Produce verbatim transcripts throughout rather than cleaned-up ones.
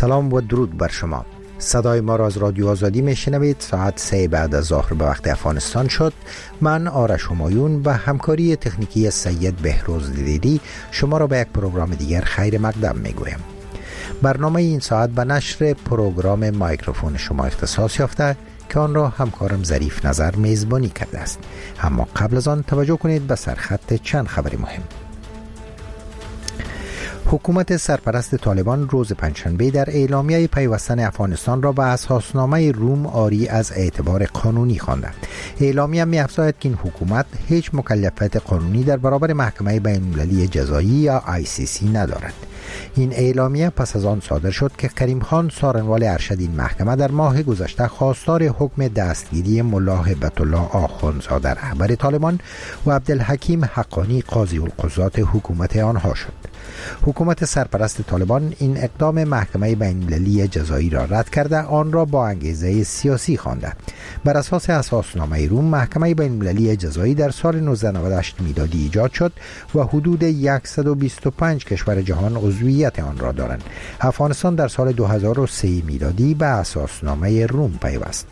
سلام و درود بر شما. صدای ما را از رادیو آزادی میشنوید. ساعت سه بعد از ظهر به وقت افغانستان شد. من آرش همایون و همکاری تکنیکی سید بهروز دیدی شما را به یک پروگرام دیگر خیر مقدم میگویم. برنامه این ساعت به نشر پروگرام مایکروفون شما اختصاص یافته که آن را همکارم ظریف نظر میزبانی کرده است. اما قبل از آن توجه کنید به سرخط چند خبر مهم. حکومت سرپرست طالبان روز پنجشنبه در اعلامیه پیوستن افغانستان را به اساسنامه روم عاری از اعتبار قانونی خوانده. اعلامیه می‌افزاید که این حکومت هیچ مکلفیت قانونی در برابر محکمه بین‌المللی جزایی یا آی سی سی ندارد. این اعلامیه پس از آن صادر شد که کریم خان سارنوال ارشد این محکمه در ماه گذشته خواستار حکم دستگیری ملا هیبت الله آخوندزاده رهبر طالبان و عبدالحکیم حقانی قاضی القضات حکومت آنها شد. حکومت سرپرست طالبان این اقدام محکمه بین‌المللی جزایی را رد کرده آن را با انگیزه سیاسی خوانده. بر اساس اساسنامه روم محکمه بین‌المللی جزایی در سال نوزده نود و هشت میلادی ایجاد شد و حدود صد و بیست و پنج کشور جهان عضویت آن را دارند. افغانستان در سال دو هزار و سه میلادی به اساسنامه روم پیوست.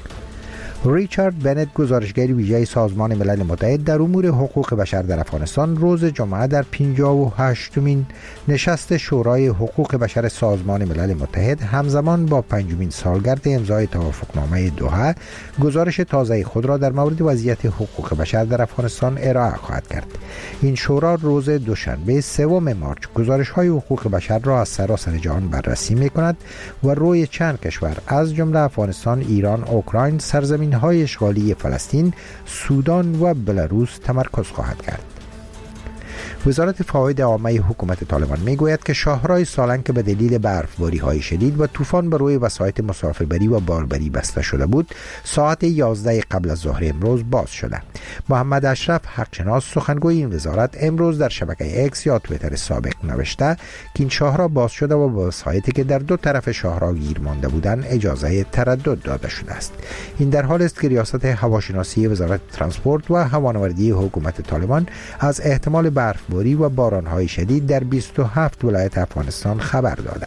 ریچارد بنت گزارشگر ویژه سازمان ملل متحد در امور حقوق بشر در افغانستان روز جمعه در پنجاه و هشتمین نشست شورای حقوق بشر سازمان ملل متحد همزمان با پنجمین سالگرد امضای توافقنامه دوحه گزارش تازه خود را در مورد وضعیت حقوق بشر در افغانستان ارائه خواهد کرد. این شورا روز دوشنبه سوم مارچ گزارش‌های حقوق بشر را از سراسر جهان بررسی می‌کند و روی چند کشور از جمله افغانستان، ایران، اوکراین، سرزمین های اشغالی فلسطین، سودان و بلاروس تمرکز خواهد کرد. وزارت فواید عامه حکومت طالبان میگوید که شاهراه سالنگ که به دلیل برفباری های شدید و طوفان بر روی وسایط مسافربری و باربری بسته شده بود ساعت یازده قبل از ظهر امروز باز شده. محمد اشرف حقشناس سخنگوی این وزارت امروز در شبکه اکس یا توییتر سابق نوشته که این شاهراه باز شده و با وسایطی که در دو طرف شاهراه گیر مانده بودند اجازه تردد داده شده است. این در حال است که ریاست هواشناسی وزارت ترانسپورت و هوانوردی حکومت طالبان از احتمال برف باری و باران‌های شدید در بیست و هفت ولایت افغانستان خبر داده.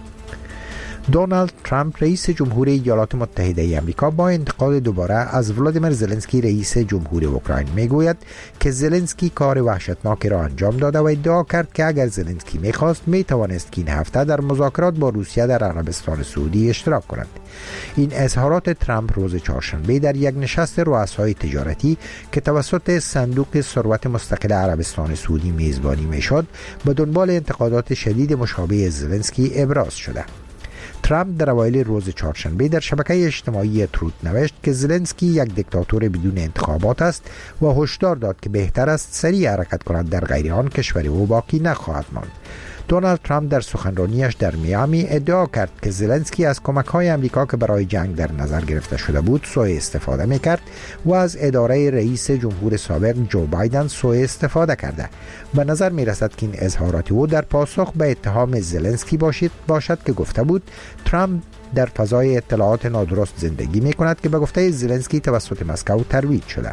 دونالد ترامپ رئیس جمهور ایالات متحده ای آمریکا با انتقاد دوباره از ولادیمیر زلنسکی رئیس جمهور اوکراین میگوید که زلنسکی کار وحشتناکی را انجام داده و ادعا کرد که اگر زلنسکی میخواست میتوانست که این هفته در مذاکرات با روسیه در عربستان سعودی اشتراک کند. این اظهارات ترامپ روز چهارشنبه در یک نشست رؤسای تجارتی که توسط صندوق ثروت مستقل عربستان سعودی میزبانی میشد به دنبال انتقادات شدید مشابه زلنسکی ابراز شده. ترامپ در اوایل روز چهارشنبه در شبکه اجتماعی تروت نوشت که زلنسکی یک دیکتاتور بدون انتخابات است و هشدار داد که بهتر است سریع حرکت کند، در غیر آن کشور او باقی نخواهد ماند. دونالد ترامپ در سخنرانیش در میامی ادعا کرد که زلنسکی از کمک‌های آمریکا که برای جنگ در نظر گرفته شده بود سوء استفاده می‌کرد و از اداره رئیس جمهور سابق جو بایدن سوء استفاده کرده. به نظر می‌رسد که این اظهارات او در پاسخ به اتهام زلنسکی باشد باشد که گفته بود ترامپ در فضای اطلاعات نادرست زندگی می‌کند که به گفته زلنسکی توسط مسکو ترویج شده.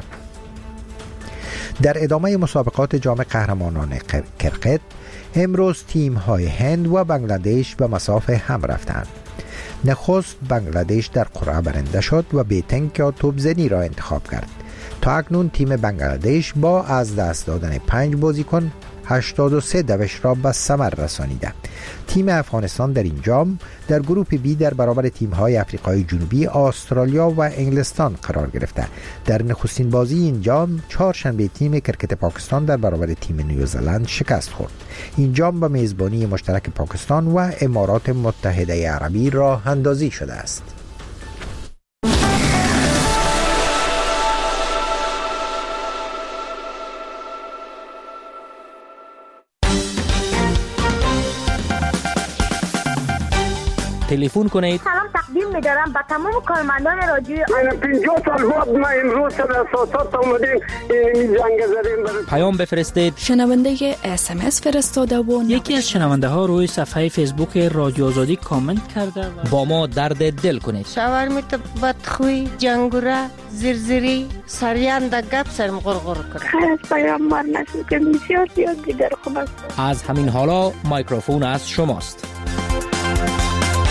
در ادامه مسابقات جام قهرمانان کرکت امروز تیم های هند و بنگلادش به مسافه هم رفتند. نخست بنگلادش در قرعه برنده شد و بیتنگ یا توپزنی را انتخاب کرد. تا اکنون تیم بنگلادش با از دست دادن پنج بازیکن هشتاد و سه دوش را به ثمر رسانیده. تیم افغانستان در این جام در گروپ بی در برابر تیم‌های آفریقای جنوبی، استرالیا و انگلستان قرار گرفته. در نخستین بازی این جام چهارشنبه تیم کرکت پاکستان در برابر تیم نیوزلند شکست خورد. این جام به میزبانی مشترک پاکستان و امارات متحده عربی راه اندازی شده است. تلفن کنید. سلام تقدیم می‌دارم به تمام کارمندان رادیو. من پنجاه سال بعد ما امروز در اساسات اومدیم این جنگ زدیم. پیام بفرستید. شنونده اس ام اس فرستاده و یکی از شنونده ها روی صفحه فیسبوک رادیو آزادی کامنت کرده و با ما درد دل کنید. شاورمیت بدخوی، جنگوره، زرزری، سریان در گپ سرم غرغر کنه. خیلی از پیام مار نشد که بسیار زیاد دیگر خوب است. از همین حالا مایکروفون از شماست.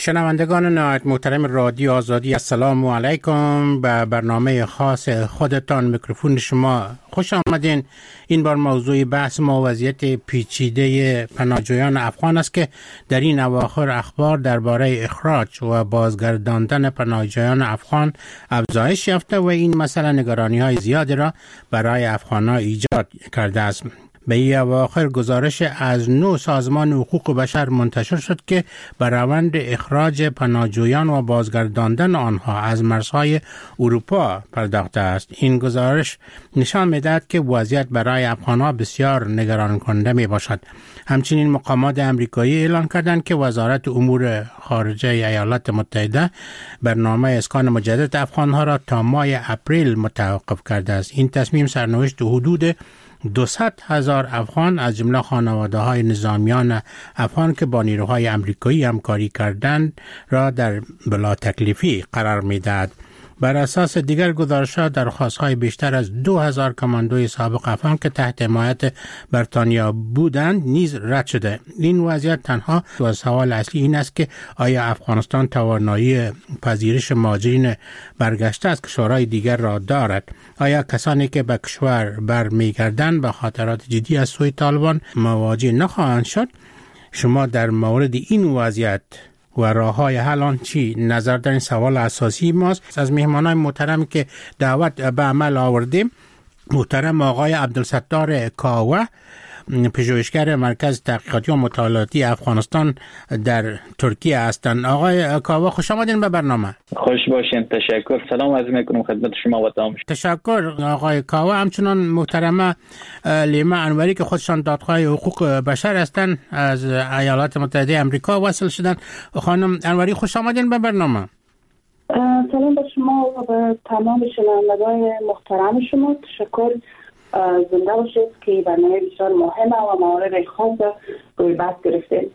شنوندگان نهایت محترم رادیو آزادی، السلام علیکم. به برنامه خاص خودتان میکروفون شما خوش آمدین. این بار موضوع بحث ما وضعیت پیچیده پناهجویان افغان است که در این اواخر اخبار درباره اخراج و بازگرداندن پناهجویان افغان افزایش یافته و این مسئله نگرانی های زیادی را برای افغان‌ها ایجاد کرده است. به این اواخر گزارش از نو سازمان حقوق بشر منتشر شد که به روند اخراج پناهجویان و بازگرداندن آنها از مرزهای اروپا پرداخته است. این گزارش نشان می‌دهد که وضعیت برای افغان‌ها بسیار نگران کننده می باشد. همچنین مقامات آمریکایی اعلام کردند که وزارت امور خارجه ایالات متحده برنامه اسکان مجدد افغان‌ها را تا ماه اپریل متوقف کرده است. این تصمیم سرنوشت حدود دویست هزار افغان از جمله خانواده‌های نظامیان افغان که با نیروهای آمریکایی همکاری کردند را در بلا تکلیفی قرار می‌دهد. بر اساس دیگر گزارش‌ها درخواست‌های بیشتر از دو هزار کماندوی سابق افغان که تحت حمایت بریتانیا بودند نیز رد شده. این وضعیت تنها و سوال اصلی این است که آیا افغانستان توانایی پذیرش مهاجرین برگشته از کشورهای دیگر را دارد؟ آیا کسانی که به کشور برمیگردند به خطرات جدی از سوی طالبان مواجه نخواهند شد؟ شما در مورد این وضعیت و راه‌های حل آن چی نظر دارین؟ سوال اساسی ماست. از مهمانان محترم که دعوت به عمل آوردیم، محترم آقای عبدالستار کاوه، پژوهشگر مرکز تحقیقاتی و مطالعاتی افغانستان در ترکیه هستند. آقای کاوه خوش آمدین به برنامه. خوش باشین. تشکر. سلام عرض میکنم خدمت شما و تمام. تشکر آقای کاوه. همچنان محترمه لیما انوری که خودشان دادخواه حقوق بشر هستند از ایالات متحده آمریکا وصل شدن. خانم انوری خوش آمدین به برنامه. سلام به شما و به تمام شنوندگان محترم شما. تشکر. زنده باشید که برنامه بسیار مهمه و موارد خاص روی بحث گرفتیم.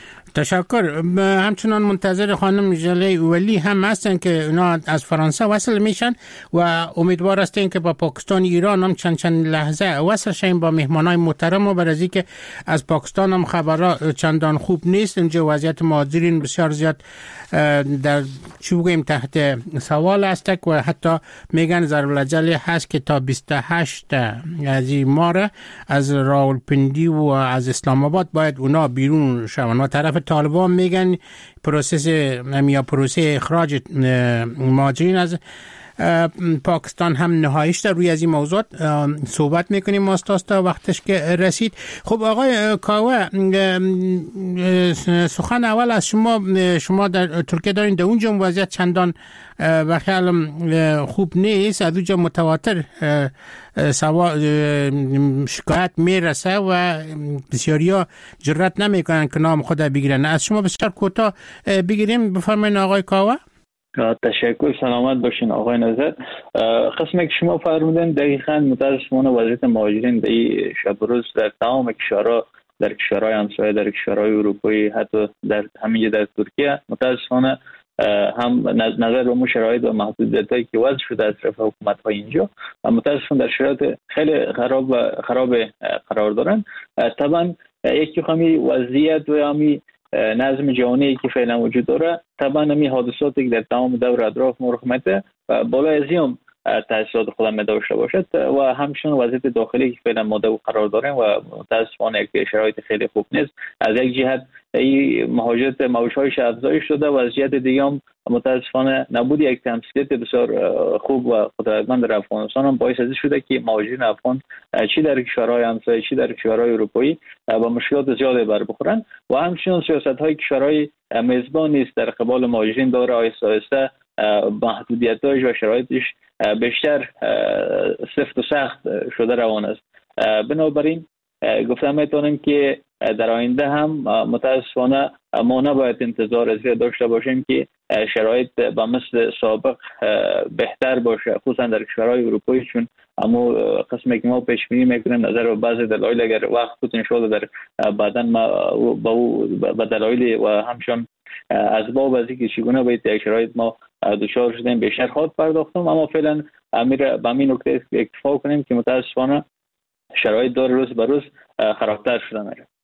تشکر. همچنان منتظر خانم جلی ولی هم هستن که اونا از فرانسه وصل میشن و امیدوار هستیم که با پاکستان ایران هم چند چند لحظه وصل شیم با مهمانای محترم و برای که از پاکستان هم خبرها چندان خوب نیست. اینجا وضعیت مهاجرین بسیار زیاد در چی بگویم تحت سوال است و حتی میگن ضرب‌الجلی هست که تا بیست و هشت از این ماه از راولپندی و از اسلام آباد باید اونا بیرون شوند و طرف طالبان میگن پروسس یا پروسه اخراج مهاجرین از پاکستان هم نهاییش در روی از این موضوع صحبت میکنیم ماستاست تا وقتش که رسید. خب آقای کاوه، سخن اول از شما شما در ترکیه دارین، در اونجا وضعیت چندان به خیال خوب نیست، از اونجا متواتر شکایت میرسه و بسیاری ها جرأت نمیکنن که نام خود بگیرن. از شما بسیار کوتاه بگیریم، بفرمایید آقای کاوه. تشکر. سلامت باشین آقای نظر. قسمی که شما فرمودین دقیقاً متاسفانه وضعیت مهاجرین در این شب روز در تمام کشورها، در کشورهای همسایه، در کشورهای اروپایی، حتی در همین در ترکیه متاسفانه هم نظر به شرایط و محدودیتایی که وضع شده از طرف حکومت‌های اینجا متاسفانه در شرایط خیلی خراب و خراب قرار دارن. طبعا یکی خمی وضعیت و همی نظم جهانی که فعلا وجود داره، طبعا همی حادثاتی که در تمام دور اطراف مرحمته و بالای از این تاثیرات خودم می داشته باشد و همچنین وضعیت داخلی که فعلا ماده قرار داریم و متاسفانه یک شرایط خیلی خوب نیست. از یک جهت این مهاجرت موج‌هایش افزایش شده و از جهت دیگه هم متاسفانه نبود یک تمثیلیت بسیار خوب و قدرتمند در افغانستان هم باعث از شده که مهاجرین افغان چی در کشورهای همسایه چی در کشورهای اروپایی با مشکلات زیادی بر بخورن و همچنین سیاست‌های کشورهای میزبان نیست در قبال مهاجرین داره آهسته آهسته محدودیت‌هاش و شرایطش بیشتر سفت و سخت شده روان است. بنابراین گفتم میتونم که در آینده هم متاسفانه ما نباید انتظار از داشته باشیم که شرایط به مثل سابق بهتر باشه، خصوصا در کشورهای اروپایی، چون اما قسمی که ما پیش بینی میکنیم نظر به بعضی دلایل اگر وقت بود ان شاء الله در بعداً ما با دلایل و همچنان اسباب از اینکه چگونه باید یک شرایط ما دچار شدیم بیشتر خواهد پرداختم، اما فعلا امیر به همین نکته اکتفا کنیم که متاسفانه شرایط داره روز به روز خرابتر شده میره.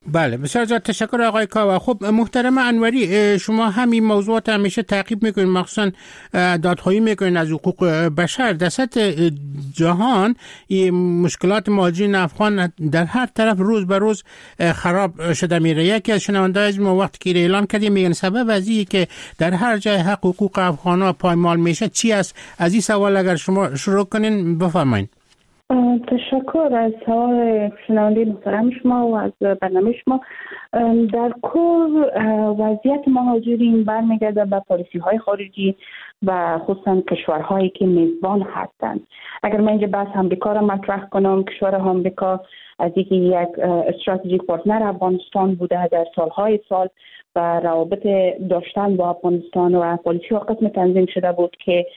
بله بسیار زیاد تشکر آقای کاوه. خب محترم انوری، شما همین موضوعات همیشه تعقیب میکنین، مخصوصا دادخواهی میکنین از حقوق بشر. در سطح جهان این مشکلات مهاجرین افغان در هر طرف روز به روز خراب شده میره. یکی از شنونده‌های از ما وقتی که اعلان کردیم میگن سبب از اینه که در هر جای حق حقوق افغان‌ها پایمال میشه چی است؟ از این سوال اگر شما شروع کنین بفرمایید. تشکر از سوال شنونده محترم شما و از برنامه شما. در کل وضعیت مهاجرین برمیگرده به پالیسی های خارجی و خصوصا کشورهایی که میزبان هستند. اگر من اینجا بحث امریکا را مطرح کنم، کشور امریکا از اینکه یک استراتژیک پارتنر افغانستان بوده در سالهای سال و روابط داشتن با افغانستان و پالیسی ها قسم تنظیم شده بود که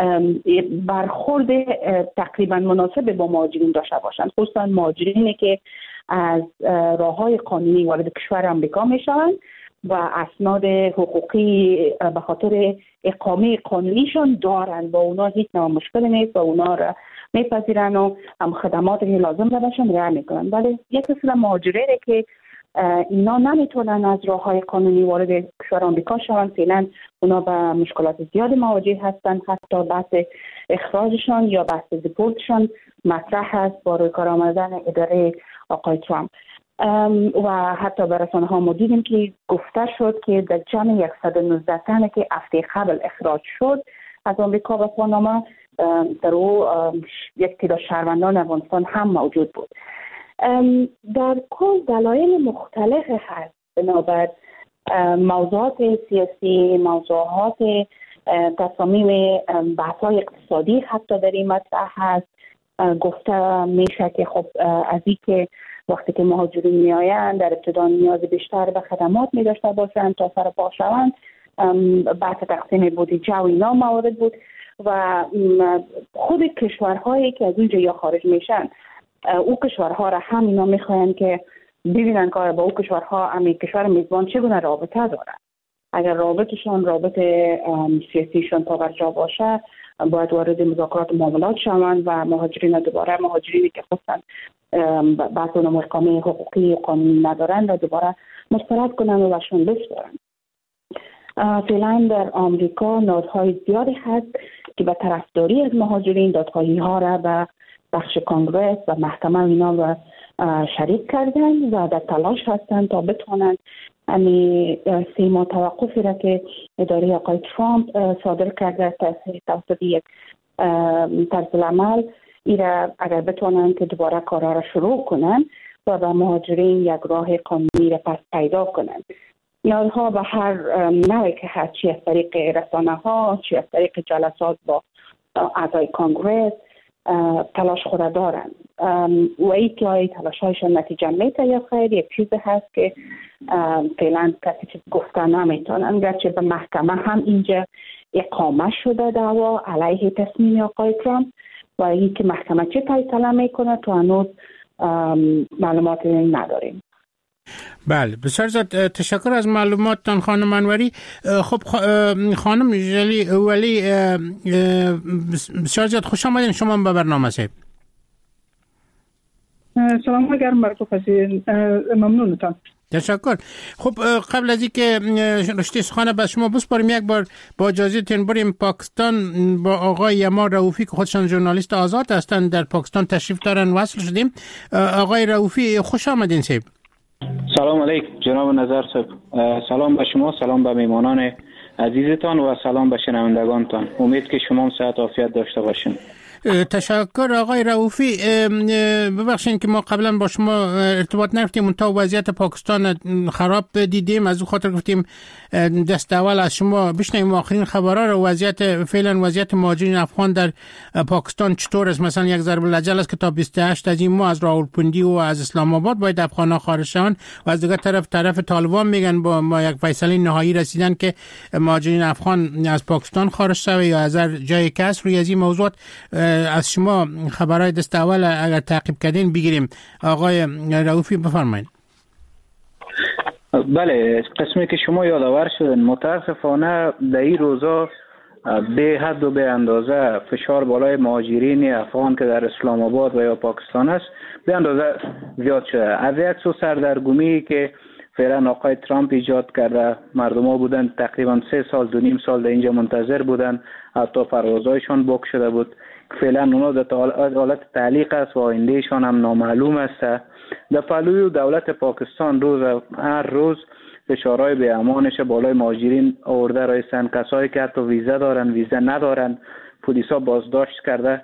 برخورد تقریبا مناسب با مهاجرین داشته باشند، خصوصا مهاجرینی که از راههای قانونی وارد کشور امریکا میشوند و اسناد حقوقی به خاطر اقامه قانونیشان دارند و اونا هیچ نوع مشکلی نیست و اونا را میپذیرن و هم خدمات که لازم داشتن رعایت میکنن. ولی یک قسم مهاجرینی که اینا نمیتونن از راههای قانونی وارد کشور آمریکا شوند، فعلا اونا به مشکلات زیاد مواجه هستند. حتی بحث اخراجشان یا بحث دیپورتشان مطرح هست با روی کار آمدن اداره آقای ترامپ و حتی به رسانه ها ما دیدیم که گفته شد که در جمع صد و نوزده تن که هفته قبل اخراج شد از آمریکا به پاناما در او یک تعداد شهروندان افغانستان هم موجود بود. در کل دلایل مختلف هست بنابر موضوعات سیاسی، موضوعات تصامیم بحث‌های اقتصادی حتی در این مطرح هست. گفته میشه که خب از این که وقتی که مهاجرین میآیند در ابتدا نیاز بیشتر به خدمات می داشته باشند تا سر پا شوند، بحث تقسیم بودجه و اینا موارد بود و خود کشورهایی که از اونجا یا خارج میشن او کشورها را هم اینا میخواین که ببینن که با او کشورها امی کشور میزبان چگونه رابطه دارن. اگر رابطشان رابطه سیاسیشان پابرجا باشه باید وارد مذاکرات معاملات شوند و مهاجرین دوباره مهاجرینی که خواستن بعض اون اقامه حقوقی قانونی ندارن و دوباره مسترد کنن و بهشون بسپارن. فعلا در آمریکا نهادهای زیادی هست که به طرفداری از مهاجرین دادخواهی ها را به بخش کنگره و محکمه اینا را شریک کردن و در تلاش هستن تا بتونن امی سیما توقفی را که اداره آقای ترامپ صادر کرده توسط یک طرز العمل ایره اگر بتونن که دوباره کارها را شروع کنن و به مهاجرین یک راه قانونی را پس پیدا کنن. نیازها به هر نوعی که هست، چی از طریق رسانه ها، چی از طریق جلسات با اعضای کنگره تلاش خود دارن و ای که های تلاش هایشان نتیجه میده یا خیر یک چیز هست که فعلا کسی چیز گفته نمیتونن، گرچه به محکمه هم اینجا اقامه شده دعوا علیه تصمیم آقای ترامپ و ای که محکمه چه فیصله میکنه تو هنوز معلومات نداریم. بله بسیار زیاد تشکر از معلوماتتان خانم انوری. خب خانم جلی ولی بسیار زیاد خوش آمدین شما به برنامه صاحب. سلام گرم بر تو فضیل، ممنونتان. تشکر. خب قبل از اینکه رشته سخن به شما بسپاریم یک بار با اجازهتون بریم پاکستان با آقای یمان رؤوفی که خودشان ژورنالیست آزاد هستند در پاکستان تشریف دارن وصل شدیم. آقای رؤوفی خوش آمدین صاحب. سلام علیکم جناب نظر صاحب. سلام به شما، سلام به میمانان عزیزتان و سلام به شنوندگانتان. امید که شما هم صحت و عافیت داشته باشین. تشکر آقای رؤوفی. ببخشید که ما قبلا با شما ارتباط نگرفتیم، منتها وضعیت پاکستان خراب دیدیم، از اون خاطر گفتیم دست اول از شما بشنویم آخرین خبرها رو. وضعیت فعلا وضعیت مهاجرین افغان در پاکستان چطور است؟ مثلا یک ضرب الاجل است که تا بیست و هشت از این ماه از راولپنڈی و از اسلام آباد باید افغان‌ها خارج شوند و از دیگر طرف طرف طالبان میگن با ما یک فیصله نهایی رسیدن که مهاجرین افغان از پاکستان خارج شوند یا از هر جای کس. روی از این موضوعات از شما خبرهای دست اول اگر تعقیب کردین بگیریم. آقای رؤوفی بفرمایید. بله، قسمی که شما یادآور شدن متاسفانه در این روزا به حد و به اندازه فشار بالای مهاجرین افغان که در اسلام آباد و یا پاکستان است به اندازه زیاد شده. از یک سو سردرگمی که فعلا آقای ترامپ ایجاد کرده، مردم ها بودن تقریبا سه سال دو نیم سال در اینجا منتظر بودن، حتی پروازهایشان بک شده بود. فعلا اونا در حالت تعلیق است و آیندهشان هم نامعلوم است. در پهلوی دولت پاکستان روز هر روز فشارهای به امانش بالای مهاجرین آورده رایستن. کسایی که حتی ویزا دارن ویزا ندارن پلیسا بازداشت کرده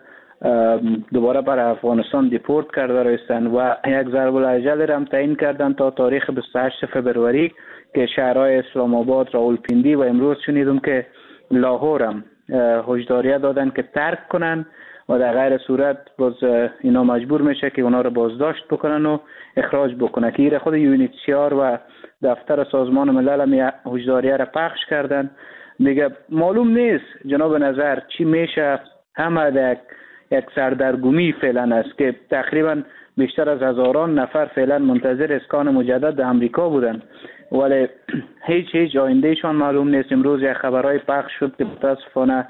دوباره بر افغانستان دیپورت کرده رایستن و یک ضرب الاجل هم تعیین کردن تا تاریخ بیست و هشتم فوریه که شهرهای اسلام آباد، راولپیندی و امروز شنیدم که لاهور هم هشداریه دادن که ترک کنن و در غیر صورت باز اینا مجبور میشه که اونا رو بازداشت بکنن و اخراج بکنن. که خود یونیتسیار و دفتر سازمان ملل هم هشداریه را پخش کردن. دیگه معلوم نیست جناب نظر چی میشه. همه یک یک سردرگمی فعلا است که تقریبا بیشتر از هزاران نفر فعلا منتظر اسکان مجدد در امریکا بودن ولی هیچ هیچ آیندهشان معلوم نیست. امروز یک خبرهای پخش شد که متاسفانه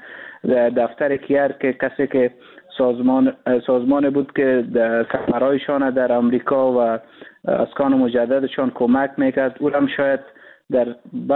دفتر کیر که کسی که سازمان سازمان بود که سفرهایشان در امریکا و اسکان مجددشان کمک میکرد او هم شاید در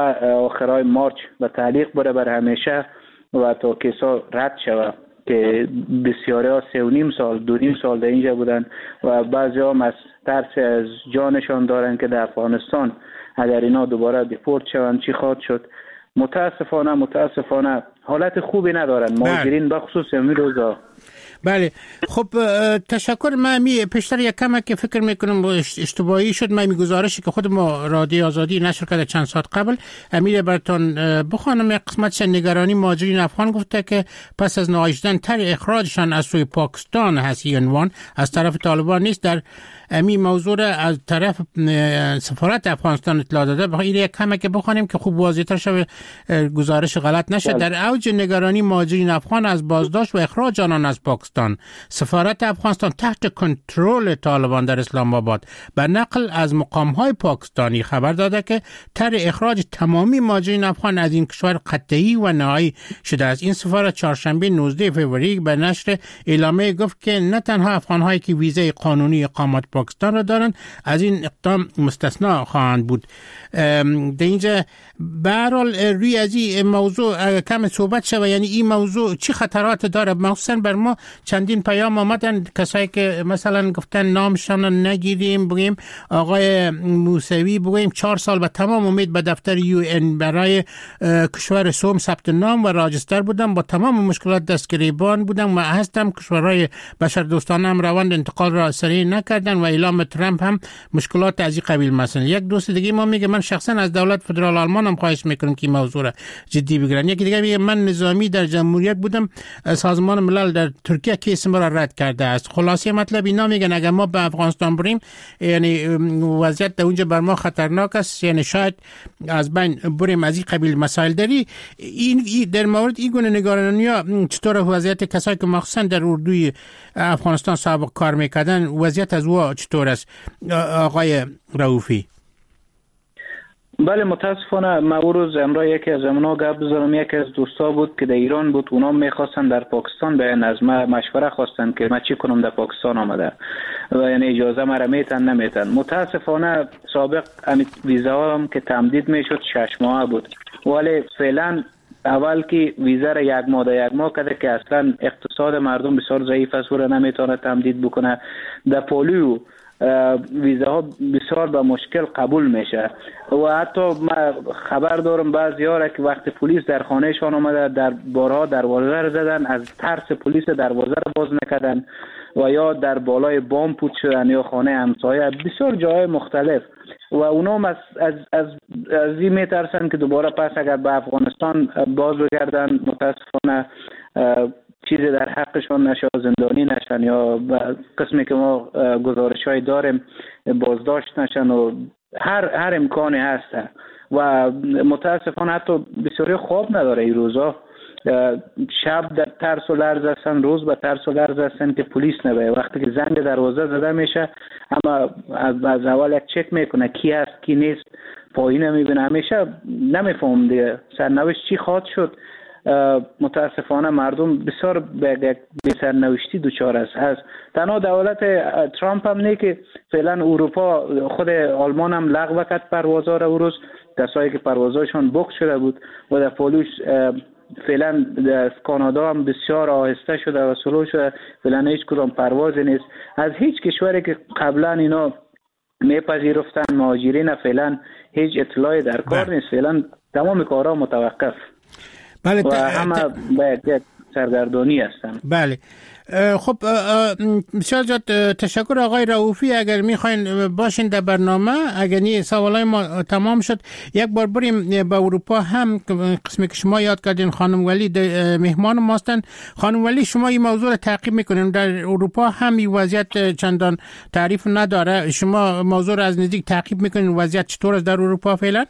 آخرای مارچ به تعلیق بره بر همیشه و تا کیسا رد شود که بسیاری ها سه و نیم سال دو نیم سال در اینجا بودن و بعضی هم از ترس از جانشان دارن که در افغانستان اگر اینا دوباره دیپورت شوند چی خواهد شد. متاسفانه متاسفانه حالت خوبی ندارن مهاجرین بخصوص این روزا. بله خب تشکر. من می پیشتر یک کم که فکر میکنم اشتباهی شد. من می گزارشی که خود ما رادیو آزادی نشر کرده چند ساعت قبل امیر براتون بخوانم. یک قسمتش نگرانی مهاجرین افغان گفته که پس از نهاییدن تر اخراجشان از سوی پاکستان هست عنوان از طرف طالبان نیست. در امی موضوع را از طرف سفارت افغانستان اطلاع داده. بخواهید یک کم که بخوانیم که خوب واضح‌تر شود گزارش غلط نشه. در اوج نگرانی مهاجرین افغان از بازداشت و اخراج آنان از پاکستان، سفارت افغانستان تحت کنترل طالبان در اسلام آباد به نقل از مقام‌های پاکستانی خبر داده که طرح اخراج تمامی مهاجرین افغان از این کشور قطعی و نهایی شده است. این سفارت چهارشنبه نوزدهم فوریه به نشر اعلامیه گفت که نه تنها افغان‌هایی که ویزای قانونی اقامت پاکستان را دارند از این اقدام مستثنا خواهند بود. در اینجا به هر حال روی از این موضوع کم صحبت شود. یعنی این موضوع چی خطرات داره؟ مخصوصا بر ما چندین پیام آمدن کسایی که مثلا گفتن نامشان نگیریم، بگیم آقای موسوی بگیم چهار سال به تمام امید به دفتر یو ان برای کشور سوم ثبت نام و راجستر بودم، با تمام مشکلات دستگریبان بودم و هستم. کشورهای بشر دوستانه هم روند انتقال را سریع نکردن و اعلام ترامپ هم مشکلات از این قبیل. مثلا یک دوست دیگه ما میگه من شخصا از دولت فدرال آلمان هم خواهش میکنم که موضوع را جدی بگیرن. یکی دیگه میگه من نظامی در جمهوریت بودم، سازمان ملل در ترکیه کیس ما را رد کرده است. خلاصه مطلب اینا میگن اگر ما به افغانستان بریم یعنی وضعیت در اونجا بر ما خطرناک است، یعنی شاید از بین بریم. از این قبیل مسائل داری. این در مورد این گونه نگرانی‌ها چطور وضعیت کسایی که مخصوصا در اردوی افغانستان سابق کار میکردن وضعیت از او چطور است آقای رؤوفی؟ بله متاسفانه من اون روز امروز یکی از امنا گپ بزنم. یکی از دوستا بود که در ایران بود، اونا میخواستن در پاکستان بیان از من مشوره خواستن که من چی کنم در پاکستان آمده و یعنی اجازه مرا میتن نمیتن. متاسفانه سابق امی ویزا هم که تمدید میشد شش ماه بود ولی فعلا اول که ویزا را یک ماه یک ماه کرده که اصلا اقتصاد مردم بسیار ضعیف است و را نمیتونه تمدید بکنه. در پولیو ویزاها بسیار به مشکل قبول میشه و حتی من خبر دارم بعضی ها که وقتی پلیس در خانهشان آمده در بارها دروازه را زدن، از ترس پلیس دروازه را باز نکردن و یا در بالای بام پوت شدن یا خانه همسایه بسیار جای مختلف و اونا از از از از این میترسن که دوباره پس اگر به افغانستان باز بگردن متاسفانه چیزی در حقشان نشه، زندانی نشن یا قسمی که ما گزارش های داریم بازداشت نشن و هر هر امکانی هست و متاسفانه حتی بسیاری خواب نداره این روزا. شب در ترس و لرز هستن، روز به ترس و لرز هستن که پلیس نباید. وقتی که زنگ دروازه زده میشه اما از, از اول یک چک میکنه کی هست کی نیست، پایین میبینه. همیشه نمیفهم دیگه سرنوشت چی خواهد شد. متاسفانه مردم بسیار به سرنوشتی دچار است. از تنها دولت ترامپ هم نه که فعلا اروپا، خود آلمان هم لغو کرد پروازها را، روز کسایی که پروازهاشون بوک شده بود و در پولوش فعلا در کانادا هم بسیار آهسته شده و سلو شده، فعلا هیچ کدام پروازی نیست. از هیچ کشوری که قبلا اینا میپذیرفتن مهاجرین فعلا هیچ اطلاعی در کار نیست، فعلا تمام کارها متوقف. بله، و همه باید سرگردانی هستن. بله. خب بسیار زیاد تشکر آقای رؤوفی. اگر میخواین باشین در برنامه، اگر نی سوالای ما تمام شد، یک بار بریم به اروپا. هم قسمی که شما یاد کردین خانم ولی مهمان ماستن. خانم ولی شما این موضوع رو تعقیب میکنین، در اروپا هم این وضعیت چندان تعریف نداره، شما موضوع رو از نزدیک تعقیب میکنین، وضعیت چطور است در اروپا فعلا؟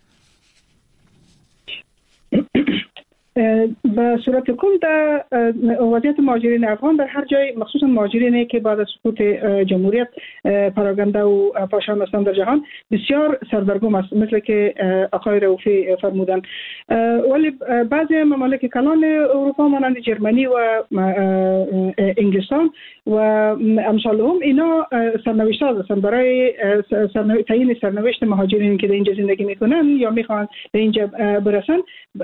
به صورت کل در وضعیت مهاجرین افغان در هر جای، مخصوصا مهاجرینی که بعد از سقوط جمهوریت پراگنده و پاشان هستند در جهان، بسیار سردرگم است، مثل که آقای رؤوفی فرمودن. ولی بعضی ممالک کلان اروپا مانند جرمنی و انگلستان و امثالهم اینا سرنوشت ساز هستند برای تعیین سرنوشت مهاجرین که در اینجا زندگی میکنن یا میخوان به اینجا برسن.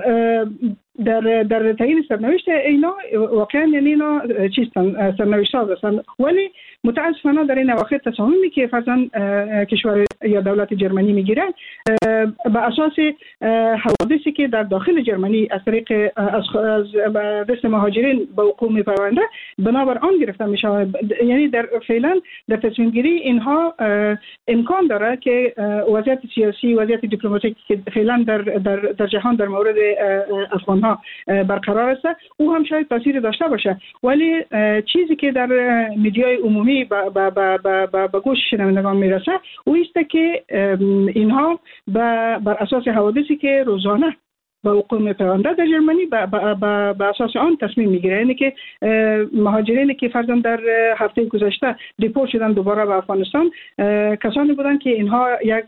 در در تعیین سرنوشت اینا واقعا یعنی اینا چیستن، سرنوشت ساز هستند. ولی متاسفانه در این اواخر تصامیمی که فرضاً کشور یا دولت جرمنی میگیره به اساس حوادثی که در داخل جرمنی از طریق از دست مهاجرین به حقوق میپرونده، بنابر آن گرفته میشه. یعنی در فعلا در تصمیم گیری اینها امکان داره که وضعیت سیاسی، وضعیت دیپلماتیکی که فعلا در در در جهان در مورد افغان ها برقرار است، او هم شاید تاثیر داشته باشه. ولی چیزی که در میدیای عمومی به گوش شنوندگان میرسه او است که اینها بر اساس حوادثی که روزانه با حقوق میپرونده در جرمنی به اساس آن تصمیم میگیره. یعنی که مهاجرینی که فرضاً در هفته گذشته دیپورت شدن دوباره به افغانستان، کسانی بودن که اینها یک